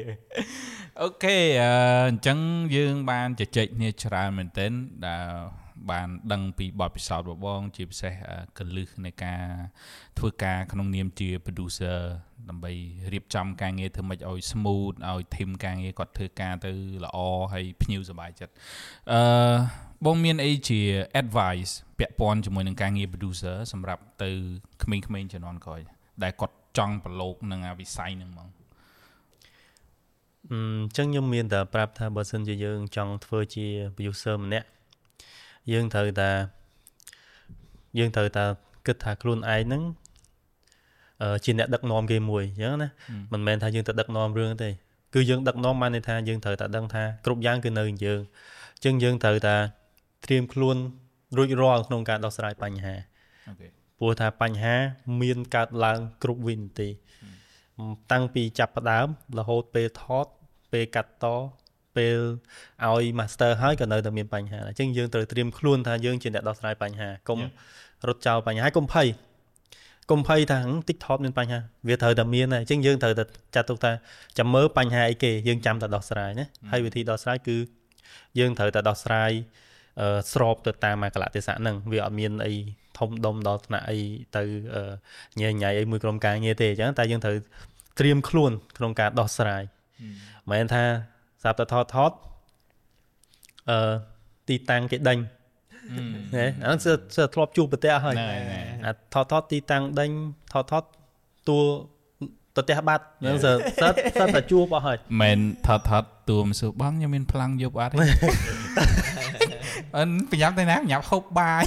អូខេអញ្ចឹងយើងបានជជែកគ្នាច្រើនមែនទែនដែលបានដឹងពីបទពិសោធន៍របស់បងជាពិសេសកលឹះនៃការធ្វើការក្នុងនាមជា producer ដើម្បីរៀបចំការងារធ្វើម៉េចឲ្យ smooth ឲ្យ team ការងារគាត់ធ្វើការទៅល្អហើយភ្ញៀវសប្បាយចិត្តអឺបងមានអីជា advice ពាក់ព័ន្ធជាមួយនឹងការងារ producer សម្រាប់ទៅក្មេងៗជំនាន់ក្រោយដែលគាត់ចង់ប្រឡូកនឹងអាវិស័យហ្នឹងហ្មងអឺចឹងខ្ញុំមានតែប្រាប់ថាបើសិនជាយើងចង់ធ្វើជា producer ម្នាក់យើងត្រូវតែយើងត្រូវតែគិតថាខ្លួនឯងហ្នឹងអឺជាអ្នកដឹកនាំគេមួយអញ្ចឹងណាមិនមែនថាយើងទៅដឹកនាំរឿងទេគឺយើងដឹកនាំបានន័យថាយើងត្រូវតែដឹងថាគ្រប់យ៉ាងគឺនៅយើងអញ្ចឹងយើងត្រូវតែត្រៀមខ្លួនរួចរាល់ក្នុងការដោះស្រាយបញ្ហាអូខេព្រោះថាបញ្ហាមានកើតឡើងគ្រប់វិនាទីតាំងពីចាប់ផ្ដើមរហូតពេលថតពេលកាត់តពេលឲ្យ master ហើយក៏នៅតែមានបញ្ហាអញ្ចឹងយើងត្រូវត្រៀមខ្លួនថាយើងជាអ្នកដោះស្រាយបញ្ហាកុំរត់ចោលបញ្ហាកុំភ័យកុំភ័យថា TikTok មានបញ្ហាវាត្រូវតែមានហើយអញ្ចឹងយើងត្រូវតែចាត់ទុកថាចាំមើលបញ្ហាអីគេយើងចាំតែដោះស្រាយណាហើយវិធីដោះស្រាយគឺយើងត្រូវតែដោះស្រាយស្របទៅតាមកាលៈទេសៈហ្នឹងវាអត់មានអីធំដុំដល់ថ្នាក់អីទៅញ៉ៃញ៉ៃអីមួយក្រុមការងារទេអញ្ចឹងតែយើងត្រូវត្រៀមខ្លួនក្នុងការដោះស្រាយមិនមែនថាសាប់តែថតថតអឺទីតាំងគេដេញហ៎អានោះស្ទើរធ្លាប់ជួបប្រទេសហើយអាថតថតទីតាំងដេញថតថតតួទៅផ្ទះបាត់ហ្នឹងស្ទើរស្ទើរស្ទើរតែជួបអស់ហើយមិនថតថតតួមិនសួរបងខ្ញុំមានប្លង់យប់អត់ទេអិនប្រញាប់ទៅណាប្រញាប់ហូបបាយ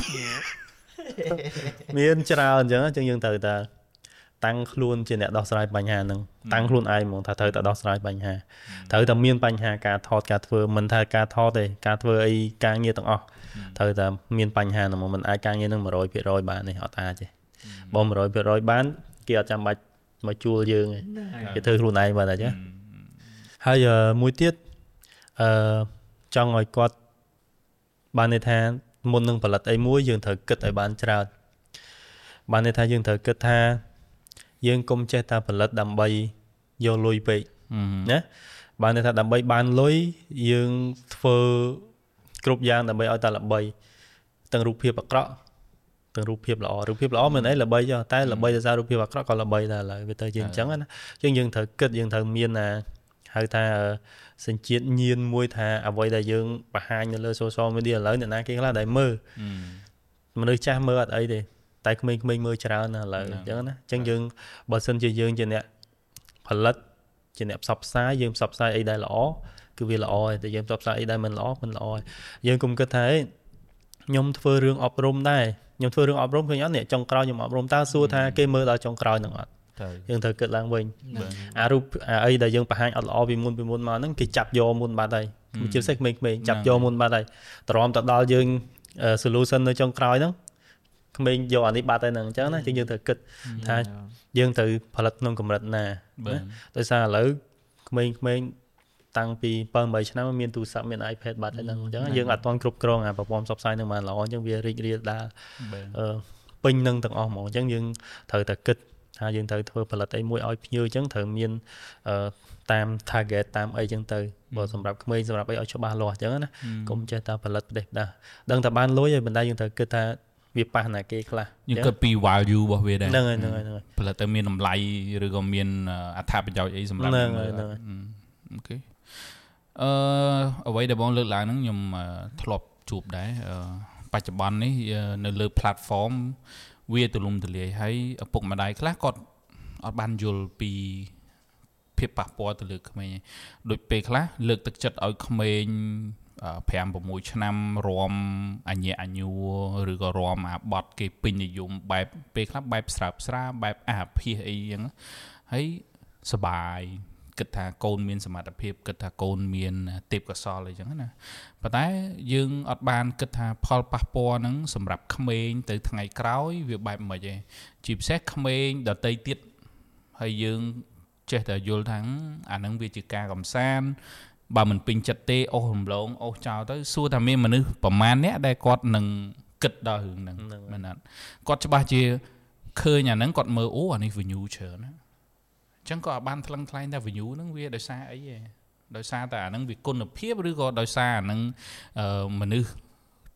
មានច្រើនអញ្ចឹងអញ្ចឹងយើងត្រូវតែតាំងខ្លួនជាអ្នកដោះស្រាយបញ្ហាហ្នឹងតាំងខ្លួនឯងហ្មងថាត្រូវតែដោះស្រាយបញ្ហាត្រូវតែមានបញ្ហាការថតការធ្វើមិនថាការថតទេការធ្វើអីការងារទាំងអស់ត្រូវតែមានបញ្ហាហ្នឹងមិនអាចការងារហ្នឹង one hundred percent បានទេអត់អាចទេបើ one hundred percent បានគេអត់ចាំបាច់មកជួលយើងទេគេធ្វើខ្លួនឯងបានតែចឹងហើយមួយទៀតអឺចង់ឲ្យគាត់បានន័យថាមុននឹងផលិតអីមួយយើងត្រូវគិតឲ្យបានច្រើនបានន័យថាយើងត្រូវគិតថាយើងកុំចេះតែផលិតដើម្បីយកលុយពេកណាបានន័យថាដើម្បីបានលុយយើងធ្វើគ្រប់យ៉ាងដើម្បីឲ្យតែល្បីទាំងរូបភាពអាក្រក់ទាំងរូបភាពល្អរូបភាពល្អមិនអីល្បីចុះតែល្បីដោយសាររូបភាពអាក្រក់ក៏ល្បីដែរឥឡូវវាទៅជាអញ្ចឹងណាអញ្ចឹងយើងត្រូវគិតយើងត្រូវមានណាហៅថាសញ្ជាតិញៀនមួយថាអ្វីដែលយើងបង្ហាញនៅលើ social media ឥឡូវអ្នកណាគេខ្លះដែលមើលមនុស្សចាស់មើលអត់អីទេតែក្មេងៗមើលច្រើនណាស់ឥឡូវអញ្ចឹងណាអញ្ចឹងយើងបើសិនជាយើងជាអ្នកផលិតជាអ្នកផ្សព្វផ្សាយយើងផ្សព្វផ្សាយអីដែលល្អគឺវាល្អហើយតែយើងផ្សព្វផ្សាយអីដែលមិនល្អមិនល្អហើយយើងកុំគិតថាខ្ញុំធ្វើរឿងអប់រំដែរខ្ញុំធ្វើរឿងអប់រំឃើញអត់នេះចុងក្រោយខ្ញុំអប់រំតើសួរថាគេមើលដល់ចុងក្រោយនឹងអត់យើងត្រូវគិតឡើងវិញអារូបអីដែលយើងបង្ហាញអត់ល្អពីមុនពីមុនមកហ្នឹងគេចាប់យកមុនបាត់ហើយជាពិសេសក្មេងៗចាប់យកមុនបាត់ហើយតរំទៅដល់យើង solution នៅចុងក្រោយហ្នឹងក្មេងយកអានេះបាត់ហើយហ្នឹងអញ្ចឹងណាជាងយើងត្រូវគិតថាយើងត្រូវផលិតក្នុងកម្រិតណាដោយសារឥឡូវក្មេងៗតាំងពីseven eightឆ្នាំមានទូរស័ព្ទមាន iPad បាត់ហើយហ្នឹងអញ្ចឹងយើងអត់ទាន់គ្រប់គ្រងអាប្រព័ន្ធផ្សព្វផ្សាយនឹងបានល្អអញ្ចឹងវារីករាលដាលពេញនឹងទាំងអស់ហ្មងអញ្ចឹងយើងត្រូវតែគិតថាយើងត្រូវធ្វើផលិតអីមួយឲ្យភ្ញៀវអញ្ចឹងត្រូវមានតាម target តាមអីអញ្ចឹងទៅបើសម្រាប់ក្មេងសម្រាប់អីឲ្យច្បាស់លាស់អញ្ចឹងណាកុំចេះតែផលិតផ្ដេសផ្ដាស់ដឹងតែបានលុយហើយបណ្ដាយើងត្រូវគិតថាវាប៉ះណាគេខ្លះយើងគិតពី value របស់វាដែរហ្នឹងហើយហ្នឹងហើយផលិតទៅមានតម្លៃឬក៏មានអត្ថប្រយោជន៍អីសម្រាប់ហ្នឹងហើយអូខេអឺអ្វីដែលបងលើកឡើងហ្នឹងខ្ញុំធ្លាប់ជួបដែរបច្ចុប្បន្ននេះនៅលើ platform វាទូលំទូលាយហើយឪពុកម្ដាយខ្លះគាត់អត់បានយល់ពីភាពប៉ះពាល់ទៅលើក្មេងដូចពេលខ្លះលើកទឹកចិត្តឲ្យក្មេងfive sixឆ្នាំរំអញ្ញាអញូឬក៏រំអាបត់គេពេញនិយមបែបពេលខ្លះបែបស្រើបស្រាបែបអាភិសអីចឹងហើយសបាយគិតថាកូនមានសមត្ថភាពគិតថាកូនមានទេពកោសល្យអីចឹងណាប៉ុន្តែយើងអត់បានគិតថាផលប៉ះពាល់ហ្នឹងសម្រាប់ក្មេងទៅថ្ងៃក្រោយវាបែបមិនទេជាពិសេសក្មេងដតីទៀតហើយយើងចេះតែយល់ថាអាហ្នឹងវាជាការកំសាន្តបើមិនពេញចិត្តទេអូសរំលងអូសចោលទៅសួរថាមានមនុស្សប្រមាណអ្នកដែលគាត់នឹងគិតដល់រឿងហ្នឹងមែនអត់គាត់ច្បាស់ជាឃើញអាហ្នឹងគាត់មើលអូអានេះ view ច្រើនណាអញ្ចឹងក៏បានថ្លឹងថ្លែងថា view ហ្នឹងវាដោយសារអីឯងដោយសារតែអាហ្នឹងវាគុណភាពឬក៏ដោយសារអាហ្នឹងមនុស្ស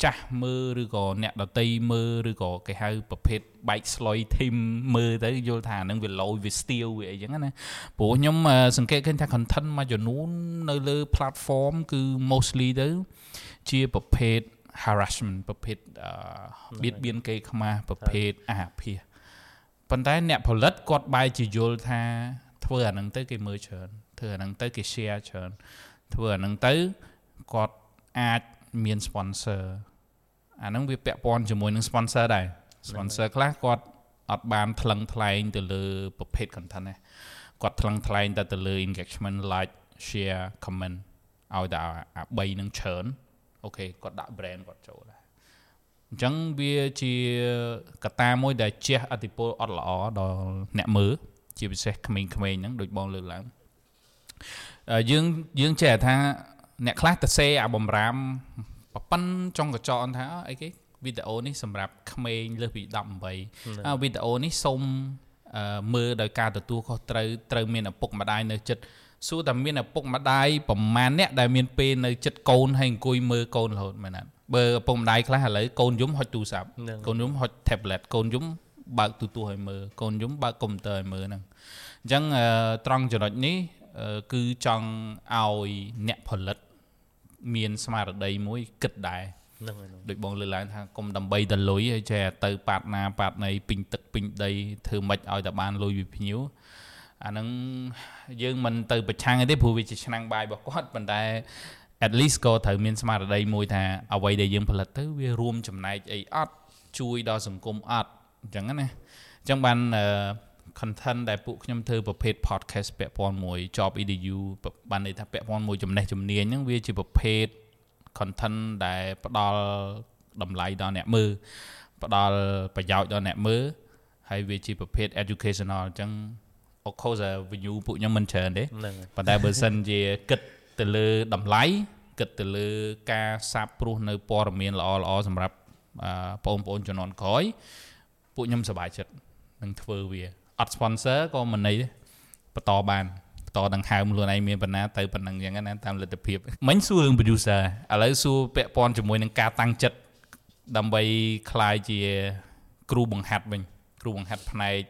ចាស់មើលឬក៏អ្នកដតីមើលឬក៏គេហៅប្រភេទបែកស្លុយធីមមើលទៅយល់ថាហ្នឹងវា low វា steal វាអីចឹងណាព្រោះខ្ញុំសង្កេតឃើញថា content មួយចំនួននៅលើ platform គឺ mostly ទៅជាប្រភេទ harassment ប្រភេទបៀតបៀនគេខ្មាស់ប្រភេទអាភាសប៉ុន្តែអ្នកផលិតគាត់បែរជាយល់ថាធ្វើអាហ្នឹងទៅគេមើលច្រើនធ្វើអាហ្នឹងទៅគេ share ច្រើនធ្វើអាហ្នឹងទៅគាត់អាចមាន sponsor អាហ្នឹងវាពាក់ព័ន្ធជាមួយនឹង sponsor ដែរ sponsor ខ្លះគាត់អត់បានថ្លឹងថ្លែងទៅលើប្រភេទ content ទេគាត់ថ្លឹងថ្លែងតែទៅលើ engagement like share comment ឲ្យតែអាបីនឹងច្រើនអូខេគាត់ដាក់ brand គាត់ចូលដែរអញ្ចឹងវាជាកត្តាមួយដែលជះឥទ្ធិពលអត់ល្អដល់អ្នកមើលជាពិសេសក្មេងៗហ្នឹងដូចបងលើកឡើងយើងយើងចេះថាអ្នកខ្លះទៅសេអាបំរាមប៉ប៉ិនចុងកញ្ចក់អនថាអីគេវីដេអូនេះសម្រាប់ក្មេងលើសពីដប់ប្រាំអាវីដេអូនេះសូមមើលដោយការទទួលខុសត្រូវត្រូវមានឪពុកម្ដាយនៅចិត្តសួរតែមានឪពុកម្ដាយប្រមាណអ្នកដែលមានពេលនៅចិត្តកូនហើយអង្គុយមើលកូនរហូតមែនទេបើឪពុកម្ដាយខ្លះឥឡូវកូនយំហុចទូរស័ព្ទកូនយំហុច tablet កូនយំបើកទូរទស្សន៍ឲ្យមើលកូនយំបើកកុំព្យូទ័រឲ្យមើលហ្នឹងអញ្ចឹងត្រង់ចំណុចនេះគឺចង់ឲ្យអ្នកផលិតមានស្មារតីមួយគិតដែរហ្នឹងហើយដូចបងលើកឡើងថាកុំដើម្បីតែលុយហើយចេះទៅប៉ាតណាប៉ាតណីពេញទឹកពេញដីធ្វើម៉េចឲ្យតែបានលុយពីភ្ញៀវអាហ្នឹងយើងមិនទៅប្រឆាំងទេព្រោះវាជាឆ្នាំងបាយរបស់គាត់ប៉ុន្តែ at least ក៏ត្រូវមានស្មារតីមួយថាអ្វីដែលយើងផលិតទៅវារួមចំណែកអីអត់ជួយដល់សង្គមអត់អញ្ចឹងណាអញ្ចឹងបាន content ដែលពួកខ្ញុំធ្វើប្រភេទ podcast ពាក់ព័ន្ធមួយ job អ៊ី ឌី យូ បានន័យថាពាក់ព័ន្ធមួយចំណេះជំនាញហ្នឹងវាជាប្រភេទ content ដែលផ្ដល់តម្លៃដល់អ្នកមើលផ្ដល់ប្រយោជន៍ដល់អ្នកមើលហើយវាជាប្រភេទ educational អញ្ចឹង of course view ពួកខ្ញុំមិនច្រើនទេប៉ុន្តែបើសិនជាគិតទៅលើតម្លៃគិតទៅលើការសាបព្រោះនៅព័ត៌មានល្អៗសម្រាប់បងប្អូនជំនាន់ក្រោយពួកខ្ញុំសប្បាយចិត្តនឹងធ្វើវាអត់ sponsor ក៏មិនន័យទេបន្តបានបន្តដង្ហើមខ្លួនឯងមានបណ្ណាទៅប៉ុណ្ណឹងអញ្ចឹងណាតាមលទ្ធភាពមិញសួររឿង producer ឥឡូវសួរពាក់ព័ន្ធជាមួយនឹងការតាំងចិត្តដើម្បីក្លាយជាគ្រូបង្ហាត់វិញគ្រូបង្ហាត់ផ្នែក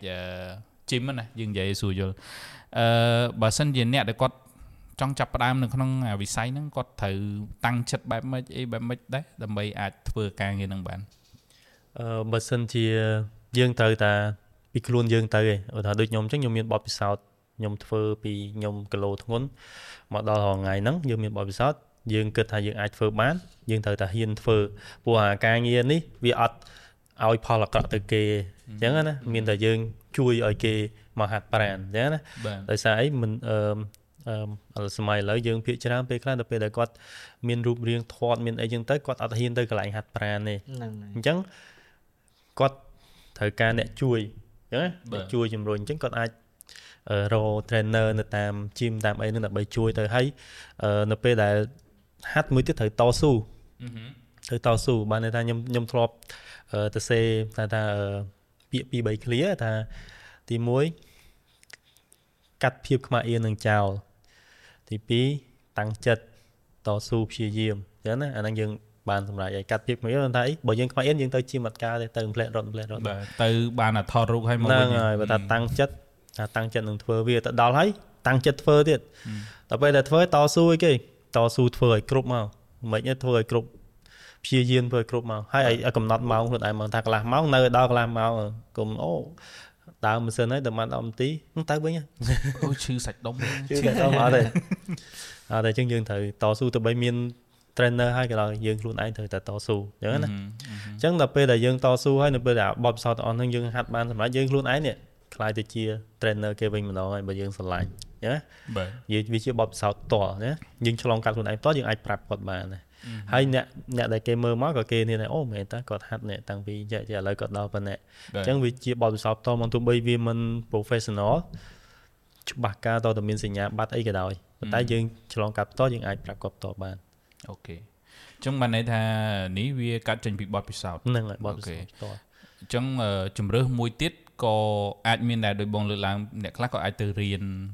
gym ណាយើងនិយាយសួរយល់អឺបើសិនជាអ្នកដែលគាត់ចង់ចាប់ផ្ដើមនៅក្នុងវិស័យហ្នឹងគាត់ត្រូវតាំងចិត្តបែបម៉េចអីបែបម៉េចដែរដើម្បីអាចធ្វើការងារហ្នឹងបានអឺបើសិនជាយើងត្រូវតែពីខ្លួនយើងទៅឯងថាដូចខ្ញុំអញ្ចឹងខ្ញុំមានបទពិសោធន៍ខ្ញុំធ្វើពីខ្ញុំគីឡូធ្ងន់មកដល់រហងៃហ្នឹងយើងមានបទពិសោធន៍យើងគិតថាយើងអាចធ្វើបានយើងត្រូវតែហ៊ានធ្វើព្រោះអាការងារនេះវាអត់ឲ្យផលអាក្រក់ទៅគេអញ្ចឹងណាមានតែយើងជួយឲ្យគេមកហាត់ប្រាណអញ្ចឹងណាដោយសារអីមិនអឺអឺសម័យឥឡូវយើងភាគច្រើនពេលខ្លះដល់ពេលដែលគាត់មានរូបរាងធាត់មានអីចឹងទៅគាត់អត់ហ៊ានទៅកន្លែងហាត់ប្រាណទេអញ្ចឹងគាត់ត្រូវការអ្នកជួយអញ្ចឹងអ្នកជួយជំរុញអញ្ចឹងគាត់អាចរក trainer នៅតាម gym តាមអីហ្នឹងដើម្បីជួយទៅហើយនៅពេលដែលហាត់មួយទៀតត្រូវតស៊ូត្រូវតស៊ូបានន័យថាខ្ញុំខ្ញុំធ្លាប់ទៅសេថាថាពាក្យពីរបីឃ្លាថាទីមួយកាត់ភាពខ្មាស់អៀននឹងចោលទីពីរតាំងចិត្តតស៊ូព្យាយាមអញ្ចឹងណាអាហ្នឹងយើងបានសម្រាប់ឲ្យកាត់ភាពខ្មាស់អៀនថាអីបើយើងខ្មាស់អៀនយើងទៅជាមត្តការទេទៅផ្លែរត់ផ្លែរត់បាទទៅបានអាថតរូបឲ្យមកវិញហ្នឹងហើយបើថាតាំងចិត្តថាតាំងចិត្តនឹងធ្វើវាទៅដល់ហើយតាំងចិត្តធ្វើទៀតដល់ពេលដែលធ្វើតស៊ូអីគេតស៊ូធ្វើឲ្យគ្រប់មកមិនទេធ្វើឲ្យគ្រប់ព្យាយាមធ្វើឲ្យគ្រប់មកហើយឲ្យកំណត់ម៉ោងខ្លួនឯងមកថាកន្លះម៉ោងនៅដល់កន្លះម៉ោងកុំអូដើមម៉ាស៊ីនហើយដល់បាន10នាទីទៅវិញអូឈឺសាច់ដុំឈឺសាច់ដុំអត់ទេអត់ទេអញ្ចឹងយើងត្រូវតស៊ូទៅបីមាន trainer ហើយក៏ដល់យើងខ្លួនឯងត្រូវតែតស៊ូអញ្ចឹងណាអញ្ចឹងដល់ពេលដែលយើងតស៊ូហើយនៅពេលដែលបបផ្សោតទាំងអស់ហ្នឹងយើងហាត់បានសម្រាប់យើងខ្លួនឯងនេះខ្លាយទៅជា trainer គេវិញម្ដងហើយបើយើងស្រឡាញ់ណាបាទយើងវាជាបបផ្សោតតណាយើងឆ្លងកាត់ខ្លួនឯងតយើងអាចប្រាប់គាត់បានណាហើយអ្នកអ្នកដែលគេមើលមកក៏គេនេះដែរអូមែនតើគាត់ហាត់នេះតាំងពីចាក់ឥឡូវគាត់ដល់ប៉ុណ្ណេះអញ្ចឹងវាជាបទពិសោធន៍តមកទោះបីវាមិន professional ច្បាស់ការតតែមានសញ្ញាបត្រអីក៏ដោយប៉ុន្តែយើងឆ្លងកាត់តយើងអាចប្រាប់គាត់តបានអូខេអញ្ចឹងបានន័យថានេះវាកាត់ចេញពីបទពិសោធន៍ហ្នឹងហើយបទពិសោធន៍តអញ្ចឹងជំរឿសមួយទៀតក៏អាចមានដែរដោយបងលើកឡើងអ្នកខ្លះក៏អាចទៅរៀន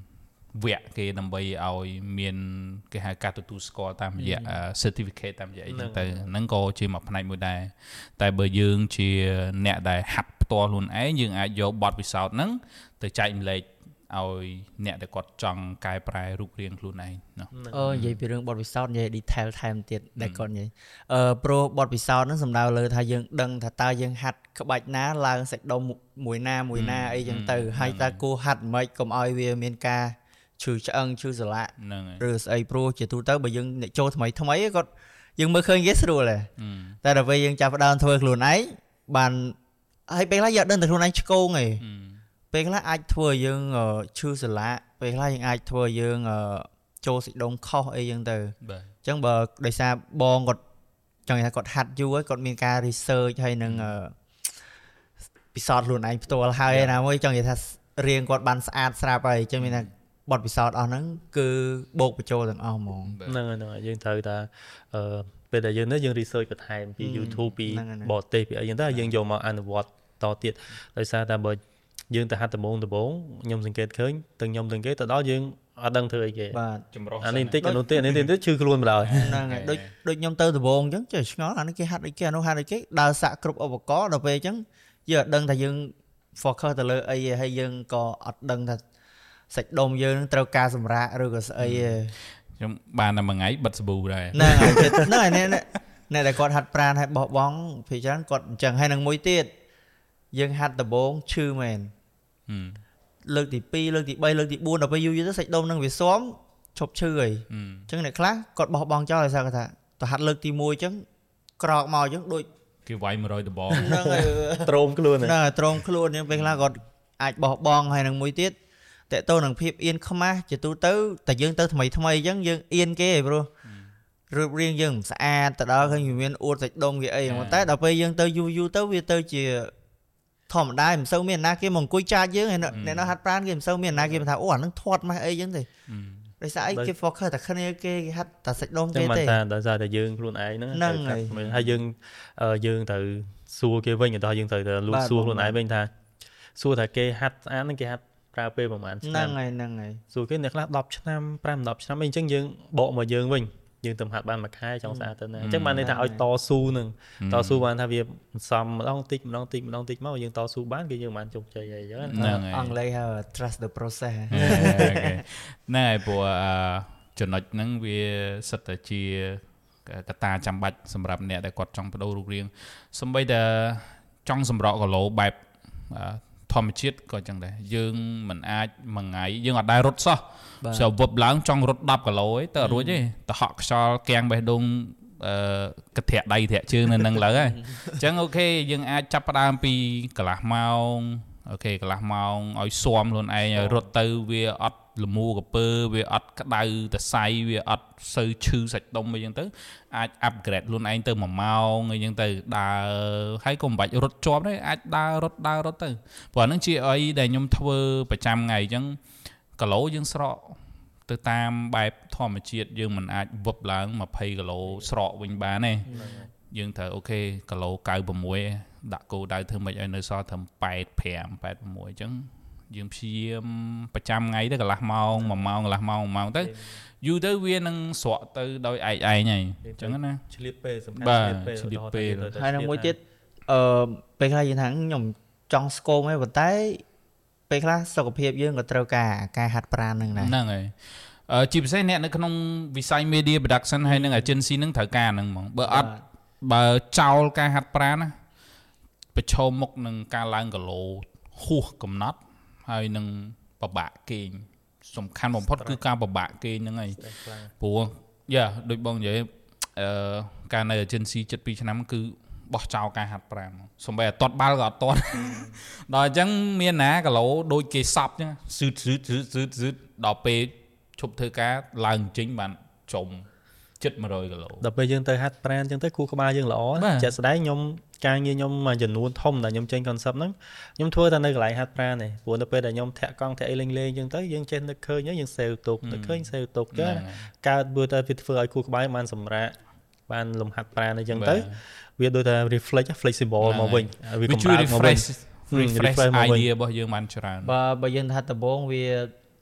វគ្គគេដើម្បីឲ្យមានគេហៅការទទួលស្គាល់តាមរយៈ certificate តាមរយៈអីចឹងទៅហ្នឹងក៏ជាមួយផ្នែកមួយដែរតែបើយើងជាអ្នកដែលហាត់ផ្ទាល់ខ្លួនឯងយើងអាចយកបទពិសោធន៍ហ្នឹងទៅចែកម្លែកឲ្យអ្នកដែលគាត់ចង់កែប្រែរូបរាងខ្លួនឯងណាអឺនិយាយពីរឿងបទពិសោធន៍និយាយ detail ថែមទៀតដែលគាត់និយាយអឺព្រោះបទពិសោធន៍ហ្នឹងសំដៅលើថាយើងដឹងថាតើយើងហាត់ក្បាច់ណាឡើងសាច់ដុំមួយណាមួយណាអីចឹងទៅហើយតើគួរហាត់មិនកុំឲ្យវាមានការឈឺឆ្អឹងឈឺសន្លាក់ឬស្អីព្រោះជាទូទៅបើយើងអ្នកចូលថ្មីថ្មីគាត់យើងមើលឃើញគេស្រួលដែរតែដល់ពេលយើងចាប់ផ្ដើមធ្វើខ្លួនឯងបានហើយពេលខ្លះយើងដឹងតែខ្លួនឯងឆ្កងឯងពេលខ្លះអាចធ្វើឲ្យយើងឈឺសន្លាក់ពេលខ្លះយើងអាចធ្វើឲ្យយើងចូលសាច់ដុំខុសអីចឹងទៅអញ្ចឹងបើដោយសារបងគាត់ចង់ថាគាត់ហាត់យូរហើយគាត់មានការ research ហើយនឹងពិសោធន៍ខ្លួនឯងផ្ទាល់ហើយណាមួយចង់និយាយថារៀងគាត់បានស្អាតស្រាប់ហើយអញ្ចឹងមានថាបទពិសោធន៍អស់ហ្នឹងគឺបូកបញ្ចូលទាំងអស់ហ្មងហ្នឹងហ្នឹងយើងត្រូវថាអឺពេលដែលយើងនេះយើង research បន្ថែមពី YouTube ពីបរទេសពីអីចឹងទៅយើងយកមកអនុវត្តតទៀតដោយសារតែបើយើងទៅហាត់ដំបងដំបងខ្ញុំសង្កេតឃើញទាំងខ្ញុំទាំងគេទៅដល់យើងអត់ដឹងធ្វើអីគេបាទចម្រុះអានេះបន្តិចអានោះតិចអានេះតិចឈឺខ្លួនម្ដងហ្នឹងហើយដូចដូចខ្ញុំទៅដំបងអញ្ចឹងចេះឆ្ងល់អានេះគេហាត់អីគេអានោះហាត់អីគេដើរសាក់គ្រប់ឧបករណ៍ដល់ពេលអញ្ចឹងយើងអត់ដឹងថាយើង focus ទៅលើអីហើយយើងក៏អត់ដឹងថាសាច់ដុំយើងត្រូវការសម្រាកឬក៏ស្អីទេខ្ញុំបានតែមួយថ្ងៃបិទសាប៊ូដែរហ្នឹងហើយហ្នឹងហើយអ្នកដែលគាត់ហាត់ប្រាណហើយបោះបង់ភាគច្រើនគាត់អញ្ចឹងហើយនឹងមួយទៀតយើងហាត់ដំបងឈឺមែនលើកទីពីរលើកទីបីលើកទីបួនដល់ពេលយូរយូរទៅសាច់ដុំនឹងវាស៊ាំឈប់ឈឺហើយអញ្ចឹងអ្នកខ្លះគាត់បោះបង់ចោលដោយសារគាត់ថាទៅហាត់លើកទីមួយអញ្ចឹងក្រោកមកអញ្ចឹងដូចគេវាយមួយរយដំបងហ្នឹងហើយទ្រោមខ្លួនហ្នឹងហើយទ្រោមខ្លួនអញ្ចឹងពេលខ្លះគាត់អាចបោះបង់ហើយនឹងមួយទៀតតើតើនឹងភាពអៀនខ្មាស់ជាទូទៅតែយើងទៅថ្មីថ្មីអញ្ចឹងយើងអៀនគេព្រោះរូបរាងយើងមិនស្អាតទៅដល់ឃើញវាមានអួតសាច់ដុំវាអីហ្មងតែដល់ពេលយើងទៅយូរយូរទៅវាទៅជាធម្មតាមិនសូវមានណាគេមកអង្គុយចាចយើងអ្នកនៅហាត់ប្រាណគេមិនសូវមានណាគេថាអូអានឹងធាត់ម៉េះអីចឹងទេដោយសារអីគេ focus តែគ្នាគេហាត់តែសាច់ដុំគេទេតែដោយសារតែយើងខ្លួនឯងហ្នឹងហើយយើងយើងត្រូវសួរគេវិញដល់យើងត្រូវទៅលូតសួរខ្លួនឯងវិញថាសួរថាគេហាត់ស្អាតហ្នឹងគេហាត់ប្រើពេលប្រហែលឆ្នាំហ្នឹងហើយហ្នឹងហើយសួរគេអ្នកខ្លះដប់ឆ្នាំប្រាំ ដប់ឆ្នាំអីអញ្ចឹងយើងបកមកយើងវិញយើងទៅហាត់បានមួយខែចង់ស្អាតទៅណាអញ្ចឹងបានន័យថាឲ្យតស៊ូនឹងតស៊ូបានថាវាសំម្ដងតិចម្ដងតិចម្ដងតិចមកយើងតស៊ូបានគឺយើងបានជោគជ័យអីចឹងហ្នឹងអង់គ្លេសហៅ trust the process ហ្នឹងហើយព្រោះចំណុចហ្នឹងវាសិតតែជាកត្តាចាំបាច់សម្រាប់អ្នកដែលគាត់ចង់បដូររូបរាងសូម្បីតែចង់សម្រកគីឡូបែបធម្មជាតិក៏ចឹងដែរយើងមិនអាចមួយថ្ងៃយើងអត់ដែររត់សោះស្រាប់វឹបឡើងចង់រត់ដប់គីឡូឯងទៅអត់រួចទេទៅហក់ខ្យល់កៀងបេះដូងអឺកធាក់ដៃធាក់ជើងនៅនឹងឡើយហើយអញ្ចឹងអូខេយើងអាចចាប់ផ្ដើមពីកន្លះម៉ោងអូខេកន្លះម៉ោងឲ្យស៊ាំខ្លួនឯងឲ្យរត់ទៅវាអត់លមូកពើវាអត់ក្តៅតសៃវាអត់សូវឈឺសាច់ដុំអីចឹងទៅអាច upgrade ខ្លួនឯងទៅមួយម៉ោងអីចឹងទៅដើរហើយកុំបាច់រត់ជាប់ទេអាចដើររត់ដើររត់ទៅព្រោះហ្នឹងជាអីដែលខ្ញុំធ្វើប្រចាំថ្ងៃអញ្ចឹងគីឡូយើងស្រកទៅតាមបែបធម្មជាតិយើងមិនអាចវឹបឡើងยี่สิบគីឡូស្រកវិញបានទេយើងត្រូវអូខេគីឡូเก้าสิบหกដាក់គោលដៅធ្វើម៉េចឲ្យនៅសល់ត្រឹមแปดสิบห้า แปดสิบหกអញ្ចឹងយើងព្យាយាមប្រចាំថ្ងៃទៅកន្លះម៉ោងមួយម៉ោងកន្លះម៉ោងមួយម៉ោងទៅយូរទៅវានឹងស្រកទៅដោយឯកឯងហើយអញ្ចឹងណាឆ្លៀតពេលសំខាន់ឆ្លៀតពេលហើយនឹងមួយទៀតអឺពេលខ្លះយើងថាខ្ញុំចង់ស្គមឯងប៉ុន្តែពេលខ្លះសុខភាពយើងក៏ត្រូវការការហាត់ប្រាណហ្នឹងដែរហ្នឹងហើយអឺជាពិសេសអ្នកនៅក្នុងវិស័យ media production ហើយនឹង agency ហ្នឹងត្រូវការហ្នឹងហ្មងបើអត់បើចោលការហាត់ប្រាណណាប្រឈមមុខនឹងការឡើងគីឡូហួសកំណត់ហើយនឹងពិបាកគេងសំខាន់បំផុតគឺការពិបាកគេងហ្នឹងហើយព្រោះយ៉ាដូចបងនិយាយអឺការនៅ agency ជិតពីរឆ្នាំគឺបោះចោលការហាត់ប្រាណសំបីអត់ទាត់បាល់ក៏អត់ទាត់ដល់អញ្ចឹងមានណាគីឡូដូចគេសប់អញ្ចឹងស៊ឺតស៊ឺតស៊ឺតស៊ឺតស៊ឺតដល់ពេលឈប់ធ្វើការឡើងចេញបានចុំជិតmột trămគីឡូដល់ពេលយើងទៅហាត់ប្រាណអញ្ចឹងទៅគូក្បាលយើងល្អចាក់ស្ដែងខ្ញុំការងារខ្ញុំមួយចំនួនធំដែលខ្ញុំចេញ concept ហ្នឹងខ្ញុំធ្វើតែនៅកន្លែងហាត់ប្រាណទេព្រោះនៅពេលដែលខ្ញុំធាក់កង់ធាក់អីលេងលេងអញ្ចឹងទៅយើងចេះនឹកឃើញយើងសេវទុកនឹកឃើញសេវទុកចឹងកើតបើតែវាធ្វើឲ្យគូក្បាលបានសម្រាកបានលំហាត់ប្រាណអញ្ចឹងទៅវាដូចតែ reflect flexible មកវិញវាជួយ refresh refresh idea របស់យើងបានច្រើនបើបើយើងថាដំបូងវា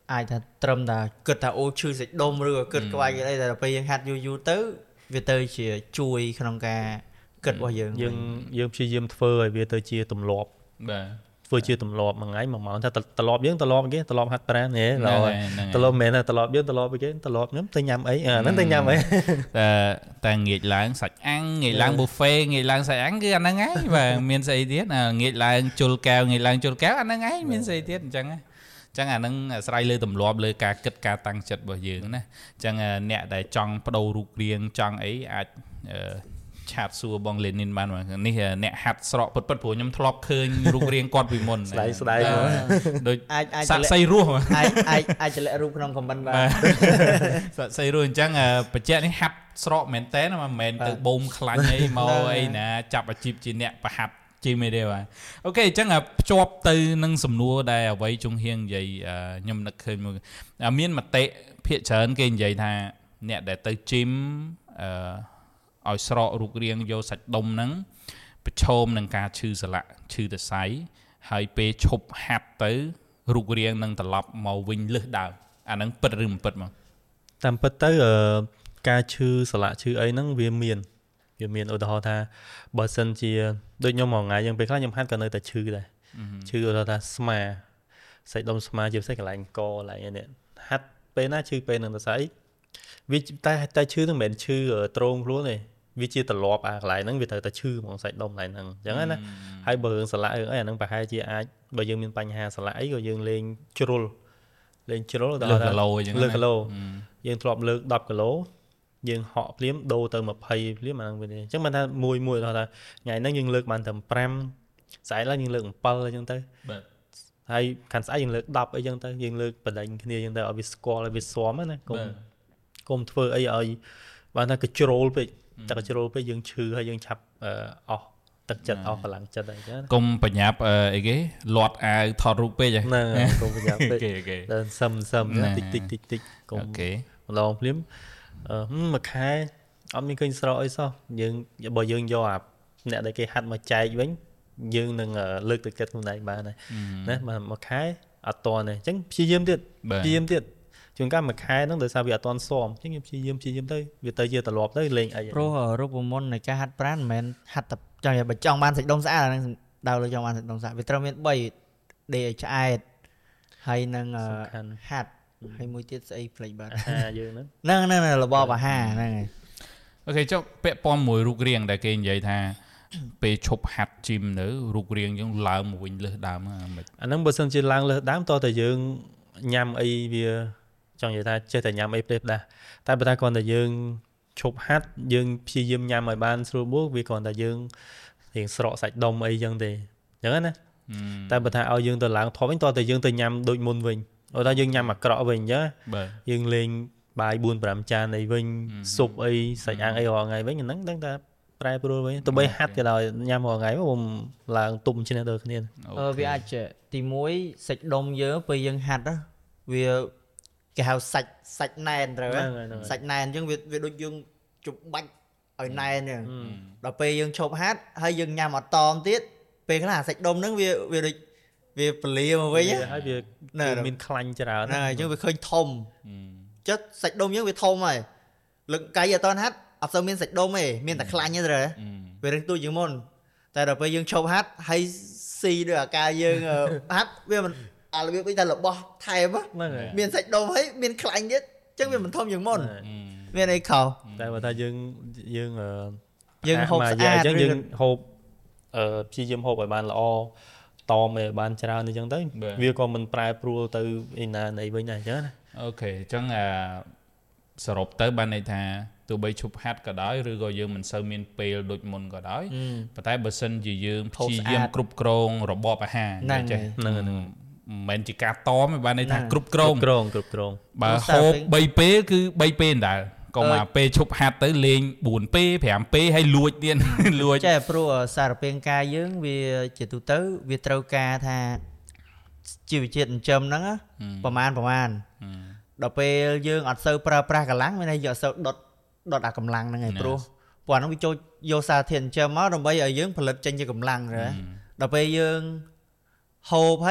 aiថាត្រឹមតែគិតថាអូឈឺសាច់ដុំឬក៏គិតក្បាច់អីតែពេលយើងហាត់យូរយូរទៅវាទៅជាជួយក្នុងការគិតរបស់យើងយើងយើងព្យាយាមធ្វើឲ្យវាទៅជាទម្លាប់បាទធ្វើជាទម្លាប់មួយថ្ងៃមួយម៉ោងថាទម្លាប់យើងទម្លាប់គេទម្លាប់ហាត់ប្រាណនេះឡើយទម្លាប់មែនតែទម្លាប់យើងទម្លាប់គេទម្លាប់ខ្ញុំទៅញ៉ាំអីអាហ្នឹងទៅញ៉ាំអីតែតែងាកឡើងសាច់អាំងងាកឡើង buffet ងាកឡើងសាច់អាំងគឺអាហ្នឹងហើយបាទមានស្អីទៀតងាកឡើងជុលកែវងាកឡើងជុលកែវអាហ្នឹងហើយមានស្អីទៀតអញ្ចឹងហ្នឹងចឹងអានឹងអាស្រ័យលើទម្លាប់លើការគិតការតាំងចិត្តរបស់យើងណាចឹងអ្នកដែលចង់បដូររូបរាងចង់អីអាចឆាតសួរបងលេនីនបាននេះអ្នកហាត់ស្រកពិតៗព្រោះខ្ញុំធ្លាប់ឃើញរូបរាងគាត់ពីមុនស្ដាយស្ដាយដូចសាក់សីរស់អាចអាចអាចចលរូបក្នុងខមមិនបានសាក់សីរស់អញ្ចឹងបច្ចៈនេះហាត់ស្រកមែនតើមិនមែនទៅបូមខ្លាញ់អីមកអីណាចាប់អាជីពជាអ្នកប្រហាត់ជីមែនទេបាទអូខេអញ្ចឹងភ្ជាប់ទៅនឹងសំណួរដែលអ្វីជុងហៀងនិយាយខ្ញុំនឹកឃើញមួយមានមតិភាគច្រើនគេនិយាយថាអ្នកដែលទៅជីមអឺឲ្យស្រករូបរាងយកសាច់ដុំហ្នឹងប្រឈមនឹងការឈឺសន្លាក់ឈឺសរសៃហើយពេលឈប់ហាត់ទៅរូបរាងនឹងត្រឡប់មកវិញលឹះដើមអាហ្នឹងពិតឬមិនពិតមកតាមពិតទៅការឈឺសន្លាក់ឈឺអីហ្នឹងវាមានវាមានឧទាហរណ៍ថាបើសិនជាដូចខ្ញុំមួយថ្ងៃយើងពេលខ្លះខ្ញុំហាត់ក៏នៅតែឈឺដែរឈឺឧទាហរណ៍ថាស្មាសាច់ដុំស្មាជាពិសេសកន្លែងកកន្លែងនេះហាត់ពេលណាឈឺពេលហ្នឹងទៅស្អីវាតែតែឈឺហ្នឹងមិនមែនឈឺត្រង់ខ្លួនទេវាជាត្រឡប់អាកន្លែងហ្នឹងវាត្រូវតែឈឺហ្មងសាច់ដុំកន្លែងហ្នឹងអញ្ចឹងណាហើយបើរឿងសន្លាក់រឿងអីអាហ្នឹងប្រហែលជាអាចបើយើងមានបញ្ហាសន្លាក់អីក៏យើងលេងជ្រុលលេងជ្រុលដល់លើគីឡូអញ្ចឹងលើគីឡូយើងធ្លាប់លើកដប់គីឡូយើងហក់ភ្លាមដូរទៅยี่สิบភ្លាមអាហ្នឹងវាអញ្ចឹងមិនថាមួយមួយថាថ្ងៃហ្នឹងយើងលើកបានតែfiveស្អែកឡើងយើងលើកsevenអញ្ចឹងទៅបាទហើយខាងស្អែកយើងលើកtenអីអញ្ចឹងទៅយើងលើកបដិញគ្នាអញ្ចឹងទៅឲ្យវាស្គាល់ឲ្យវាស៊ាំណាកុំកុំធ្វើអីឲ្យបានថាកជ្រោលពេកតែកជ្រោលពេកយើងឈឺហើយយើងឆាប់អស់ទឹកចិត្តអស់កម្លាំងចិត្តអីចឹងកុំប្រញាប់អីគេលាត់អាវថតរូបពេកហ្នឹងកុំប្រញាប់ពេកដល់សឹមសឹមតិចតិចតិចតិចកុំអូខេម្ដងភ្លាមអឺមួយខែអត់មានឃើញស្រកអីសោះយើងបើយើងយកអាអ្នកដែលគេហាត់មកចែកវិញយើងនឹងលើកទឹកចិត្តខ្លួនឯងបានដែរណាមួយខែអត់តទេអញ្ចឹងព្យាយាមទៀតព្យាយាមទៀតជួនកាលមួយខែហ្នឹងដោយសារវាអត់តន់ស៊ាំអញ្ចឹងខ្ញុំព្យាយាមព្យាយាមទៅវាទៅជាទម្លាប់ទៅលេងអីព្រោះរូបមន្តនៃការហាត់ប្រាណមិនមែនហាត់តែចង់ឲ្យបើចង់បានសាច់ដុំស្អាតអាហ្នឹងដើរលើចង់បានសាច់ដុំស្អាតវាត្រូវមានthreeដេកឲ្យឆ្អែតហើយនឹងហាត់ហើយមួយទៀតស្អីផ្លេចបាត់អាហារយើងហ្នឹងហ្នឹងហ្នឹងរបបអាហារហ្នឹងហើយអូខេចុះពាក់ព័ន្ធមួយរូបរាងដែលគេនិយាយថាពេលឈប់ហាត់ជីមនៅរូបរាងយើងឡើងមកវិញលើសដើមហ្នឹងអាហ្នឹងបើសិនជាឡើងលើសដើមតើតើយើងញ៉ាំអីវាចង់និយាយថាចេះតែញ៉ាំអីផ្លេសផ្ដាស់តែបើថាគ្រាន់តែយើងឈប់ហាត់យើងព្យាយាមញ៉ាំឲ្យបានស្រួលបួលវាគ្រាន់តែយើងរៀងស្រកសាច់ដុំអីចឹងទេអញ្ចឹងណាតែបើថាឲ្យយើងទៅឡើងធំវិញតើតើយើងទៅញ៉ាំដូចមុនវិញឧទាហរណ៍យើងញ៉ាំអាក្រក់វិញអញ្ចឹងយើងលេងបាយfour fiveចានអីវិញស៊ុបអីសាច់អាំងអីរាល់ថ្ងៃវិញហ្នឹងដឹងតែប្រែប្រួលវិញទៅបីហាត់ក៏ដោយញ៉ាំរាល់ថ្ងៃមកឡើងទុំឈ្នះដល់គ្នាអឺវាអាចទីoneសាច់ដុំយើងពេលយើងហាត់វាគេហៅសាច់សាច់ណែនត្រូវសាច់ណែនអញ្ចឹងវាវាដូចយើងជុបបាច់ឲ្យណែនអញ្ចឹងដល់ពេលយើងឈប់ហាត់ហើយយើងញ៉ាំអត់តមទៀតពេលខ្លះសាច់ដុំហ្នឹងវាវាដូចវាពលាមកវិញហើយវាមានខ្លាញ់ច្រើនហ្នឹងហើយអញ្ចឹងវាឃើញធំចិត្តសាច់ដុំយើងវាធំហើយលើកកាយអត់តហាត់អត់សូវមានសាច់ដុំទេមានតែខ្លាញ់ទេត្រូវវារឹងទូចជាងមុនតែដល់ពេលយើងឈប់ហាត់ហើយស៊ីដោយអាការយើងហាត់វាមិនអារបៀបដូចតែរបស់ថែមមានសាច់ដុំហើយមានខ្លាញ់ទៀតអញ្ចឹងវាមិនធំជាងមុនមានអីខុសតែបើថាយើងយើងយើងហូបស្អាតអញ្ចឹងយើងហូបអឺព្យាយាមហូបឲ្យបានល្អតមឲ្យបានច្រើនអញ្ចឹងទៅវាក៏មិនប្រែប្រួលទៅឯណានៃវិញដែរអញ្ចឹងណាអូខេអញ្ចឹងអាសរុបទៅបានន័យថាទោះបីឈប់ហាត់ក៏ដោយឬក៏យើងមិនសូវមានពេលដូចមុនក៏ដោយប៉ុន្តែបើសិនជាយើងព្យាយាមគ្រប់គ្រងរបបអាហារចេះហ្នឹងហ្នឹងមិនមែនជាការតមទេបានន័យថាគ្រប់គ្រងគ្រប់គ្រងគ្រប់គ្រងបើហូបthreeពេលគឺthreeពេលដែរក៏មកពេលឈប់ហាត់ទៅលេងfourពេលfiveពេលហើយលួចទៀតលួចចេះព្រោះសារពាង្គកាយយើងវាជាទូទៅវាត្រូវការថាជីវជាតិចិញ្ចឹមហ្នឹងប្រមាណប្រមាណដល់ពេលយើងអត់សូវប្រើប្រាស់កម្លាំងមានន័យយើងអត់សូវដុតដុតអាកម្លាំងហ្នឹងឯងព្រោះព្រោះអាហ្នឹងវាចូលយកសារធាតុចិញ្ចឹមមកដើម្បីឲ្យយើងផលិតចេញជាកម្លាំងដែរដល់ពេលយើងហូបហើយ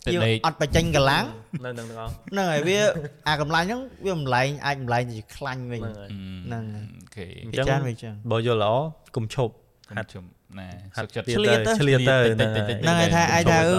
យើងអត់បញ្ចេញកម្លាំងនៅនឹងទាំងអស់ហ្នឹងហើយវាអាកម្លាំងហ្នឹងវាម្លែងអាចម្លែងជាខ្លាញ់វិញហ្នឹងហើយអូខេអញ្ចឹងចានវាចឹងបើយល់ល្អកុំឈប់ហាត់ជុំណែសុខចិត្តឆ្លៀតទៅឆ្លៀតទៅហ្នឹងហើយថាអាចថាអឺ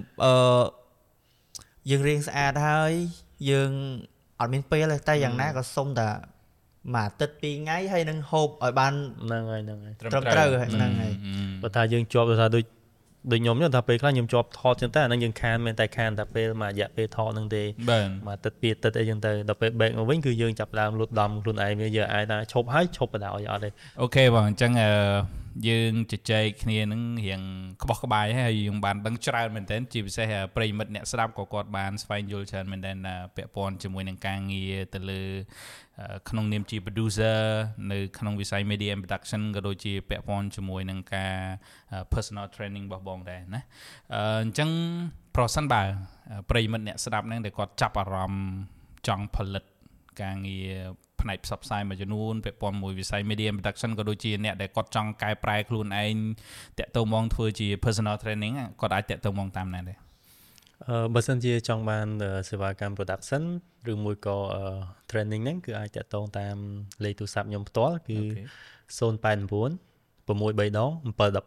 យើងរៀងស្អាតហើយយើងអត់មានពេលទេតែយ៉ាងណាក៏សុំតែមួយអាទិត្យពីរថ្ងៃហើយនឹងហូបឲ្យបានហ្នឹងហើយហ្នឹងហើយត្រឹមត្រូវហ្នឹងហើយបើថាយើងជាប់ថាដូចដូចខ្ញុំខ្ញុំថាពេលខ្លះខ្ញុំជាប់ថតចឹងតែអាហ្នឹងយើងខានមែនតែខានតែពេលមួយរយៈពេលថតហ្នឹងទេបាទមួយអាទិត្យពីរអាទិត្យអីចឹងទៅដល់ពេល back មកវិញគឺយើងចាប់ដើមលូតដំខ្លួនឯងវាយើងអាចថាឈប់ហើយឈប់បដ ாய் អត់ទេអូខេបងអញ្ចឹងយើងជជែកគ្នានឹងរៀងក្បោះក្បាយហើយយើងបានដឹងច្រើនមែនទែនជាពិសេសប្រិយមិត្តអ្នកស្ដាប់ក៏គាត់បានស្វែងយល់ច្រើនមែនទែនពាក់ព័ន្ធជាមួយនឹងការងារទៅលើក្នុងនាមជា producer នៅក្នុងវិស័យ media and production ក៏ដូចជាពាក់ព័ន្ធជាមួយនឹងការ personal training របស់បងដែរណាអញ្ចឹងប្រសិនបើប្រិយមិត្តអ្នកស្ដាប់ហ្នឹងដែលគាត់ចាប់អារម្មណ៍ចង់ផលិតការងារផ្នែកផ្សព្វផ្សាយមួយចំនួនពាក់ព័ន្ធមួយវិស័យ media and production ក៏ដូចជាអ្នកដែលគាត់ចង់កែប្រែខ្លួនឯងតាក់ទងមកធ្វើជា personal training គាត់អាចតាក់ទងមកតាមណាដែរអឺបើសិនជាចង់បានសេវាកម្ម production ឬមួយក៏ training ហ្នឹងគឺអាចតាក់ទងតាមលេខទូរស័ព្ទខ្ញុំផ្ទាល់គឺศูนย์ แปด 9 6 3 7 1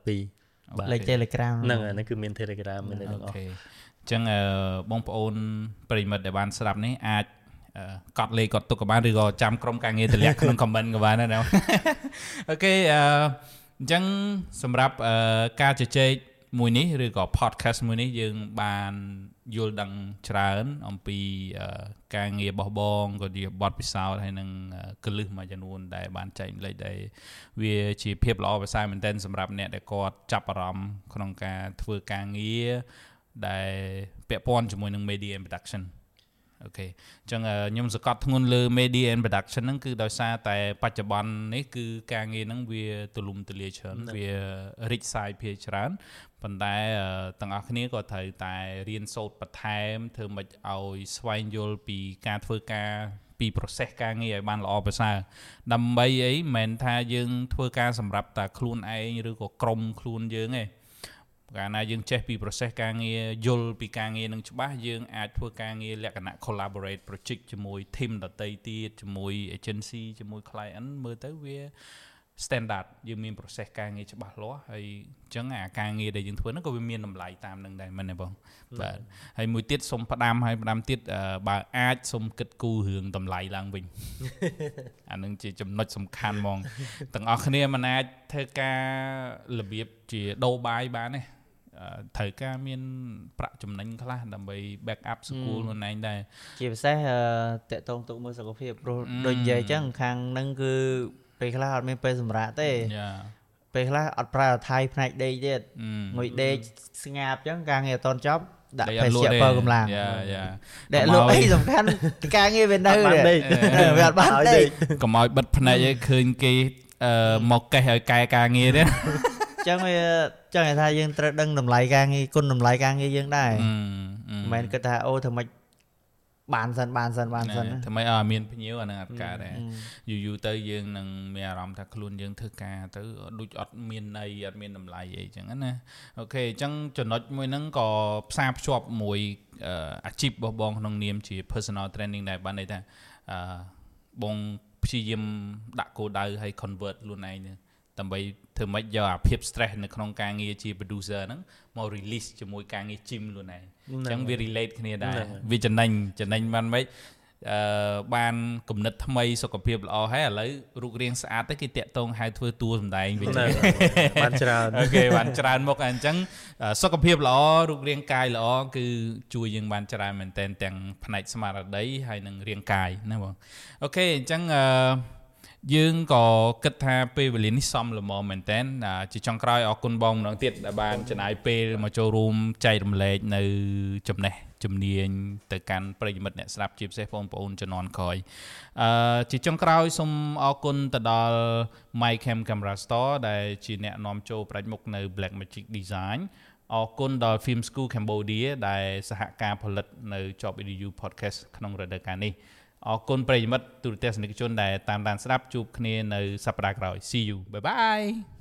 2 លេខ Telegram ហ្នឹងហើយហ្នឹងគឺមាន Telegram មានទាំងអស់អូខេអញ្ចឹងបងប្អូនប្រិយមិត្តដែលបានស្ដាប់នេះអាចកត់លេខកត់ទុកក៏បានឬក៏ចាំក្រុមការងារតម្លាក់ក្នុង comment ក៏បានដែរណាអូខេអញ្ចឹងសម្រាប់ការជជែកមួយនេះឬក៏ podcast មួយនេះយើងបានយល់ដឹងច្រើនអំពីការងាររបស់បងក៏ជាបទពិសោធន៍ហើយនឹងកលឹះមួយចំនួនដែលបានចែកម្លែកដែរវាជាភាពល្អប្រសើរមែនទែនសម្រាប់អ្នកដែលគាត់ចាប់អារម្មណ៍ក្នុងការធ្វើការងារដែលពាក់ព័ន្ធជាមួយនឹង media and production អូខេអញ្ចឹងខ្ញុំសង្កត់ធ្ងន់លើ media and production ហ្នឹងគឺដោយសារតែបច្ចុប្បន្ននេះគឺការងារហ្នឹងវាទូលំទូលាយច្រើនវារីកសាយភាយច្រើនប៉ុន្តែទាំងអស់គ្នាក៏ត្រូវតែរៀនសូត្របន្ថែមធ្វើម៉េចឲ្យស្វែងយល់ពីការធ្វើការពី process ការងារឲ្យបានល្អប្រសើរដើម្បីអីមិនមែនថាយើងធ្វើការសម្រាប់តែខ្លួនឯងឬក៏ក្រុមខ្លួនយើងទេកាលណាយើងចេះពី process ការងារយល់ពីការងារនឹងច្បាស់យើងអាចធ្វើការងារលក្ខណៈ collaborate project ជាមួយ team ដទៃទៀតជាមួយ agency ជាមួយ client មើលទៅវា standard យើងមាន process ការងារច្បាស់លាស់ហើយអញ្ចឹងអាការងារដែលយើងធ្វើហ្នឹងក៏វាមានតម្លៃតាមនឹងដែរមែនទេបងបាទហើយមួយទៀតសុំផ្ដាំហើយផ្ដាំទៀតបើអាចសុំគិតគូររឿងតម្លៃឡើងវិញ អានឹងជាចំណុចសំខាន់ហ្មងទាំងអស់គ្នាមិនអាចធ្វើការរបៀបជាដូរបាយបានទេត្រូវការមានប្រាក់ចំណេញខ្លះដើម្បី back up school ខ្លួនឯងដែរជាពិសេសតកតងទុកមើលសុខភាពព្រោះដូចនិយាយអញ្ចឹងខាងហ្នឹងគឺពេលខ្លះអត់មានពេលសម្រាប់ទេពេលខ្លះអត់ប្រើថៃផ្នែកដេកទៀតងុយដេកស្ងាប់អញ្ចឹងការងារអត់តន់ចប់ដាក់ភេសជ្ជៈបើកម្លាំងដែលលោកអីសំខាន់ការងារវានៅវាអត់បានដេកកុំឲ្យបិទភ្នែកឲ្យឃើញគេមកកេះឲ្យកែការងារទេចឹងវាចឹងគេថាយើងត្រូវដឹងតម្លៃការងារគុណតម្លៃការងារយើងដែរមិនមែនគិតថាអូធ្វើម៉េចបានសិនបានសិនបានសិនធ្វើម៉េចឲ្យមានភ្ញៀវអានឹងអត់កើតដែរយូរយូរទៅយើងនឹងមានអារម្មណ៍ថាខ្លួនយើងធ្វើការទៅដូចអត់មានន័យអត់មានតម្លៃអីចឹងណាអូខេអញ្ចឹងចំណុចមួយហ្នឹងក៏ផ្សារភ្ជាប់មួយអាជីពរបស់បងក្នុងនាមជា personal training ដែរបានន័យថាបងព្យាយាមដាក់គោលដៅឲ្យ convert ខ្លួនឯងដើម្បីធ្វើម៉េចយកអាភាព stress នៅក្នុងការងារជា producer ហ្នឹងមក release ជាមួយការងារ gym ខ្លួនឯងអញ្ចឹងវា relate គ្នាដែរវាចំណេញចំណេញបានម៉េចអឺបានគំនិតថ្មីសុខភាពល្អហើយឥឡូវរូបរាងស្អាតទៅគេតាក់ទងហៅធ្វើតួសម្ដែងវិញបានច្រើនអូខេបានច្រើនមកអញ្ចឹងសុខភាពល្អរូបរាងកាយល្អគឺជួយយើងបានច្រើនមែនទែនទាំងផ្នែកស្មារតីហើយនិងរាងកាយណាបងអូខេអញ្ចឹងអឺយើងក៏គិតថាពេលវេលានេះសមល្មមមែនតើជាចុងក្រោយអរគុណបងម្ដងទៀតដែលបានចំណាយពេលមកចូលរួមចែករំលែកនៅចំណេះជំនាញទៅកាន់ប្រិយមិត្តអ្នកស្ដាប់ជាពិសេសបងប្អូនជំនាន់ក្រោយអឺជាចុងក្រោយសូមអរគុណទៅដល់ MyCam Camera Store ដែលជាអ្នកនាំចូលប្រាច់មុខនៅ Black Magic Design អរគុណដល់ Film School Cambodia ដែលសហការផលិតនៅ Job Edu Podcast ក្នុងរដូវកាលនេះអរគុណប្រិយមិត្តទូរទស្សនិកជនដែលតាមដានស្ដាប់ជួបគ្នានៅសប្តាហ៍ក្រោយ See you bye bye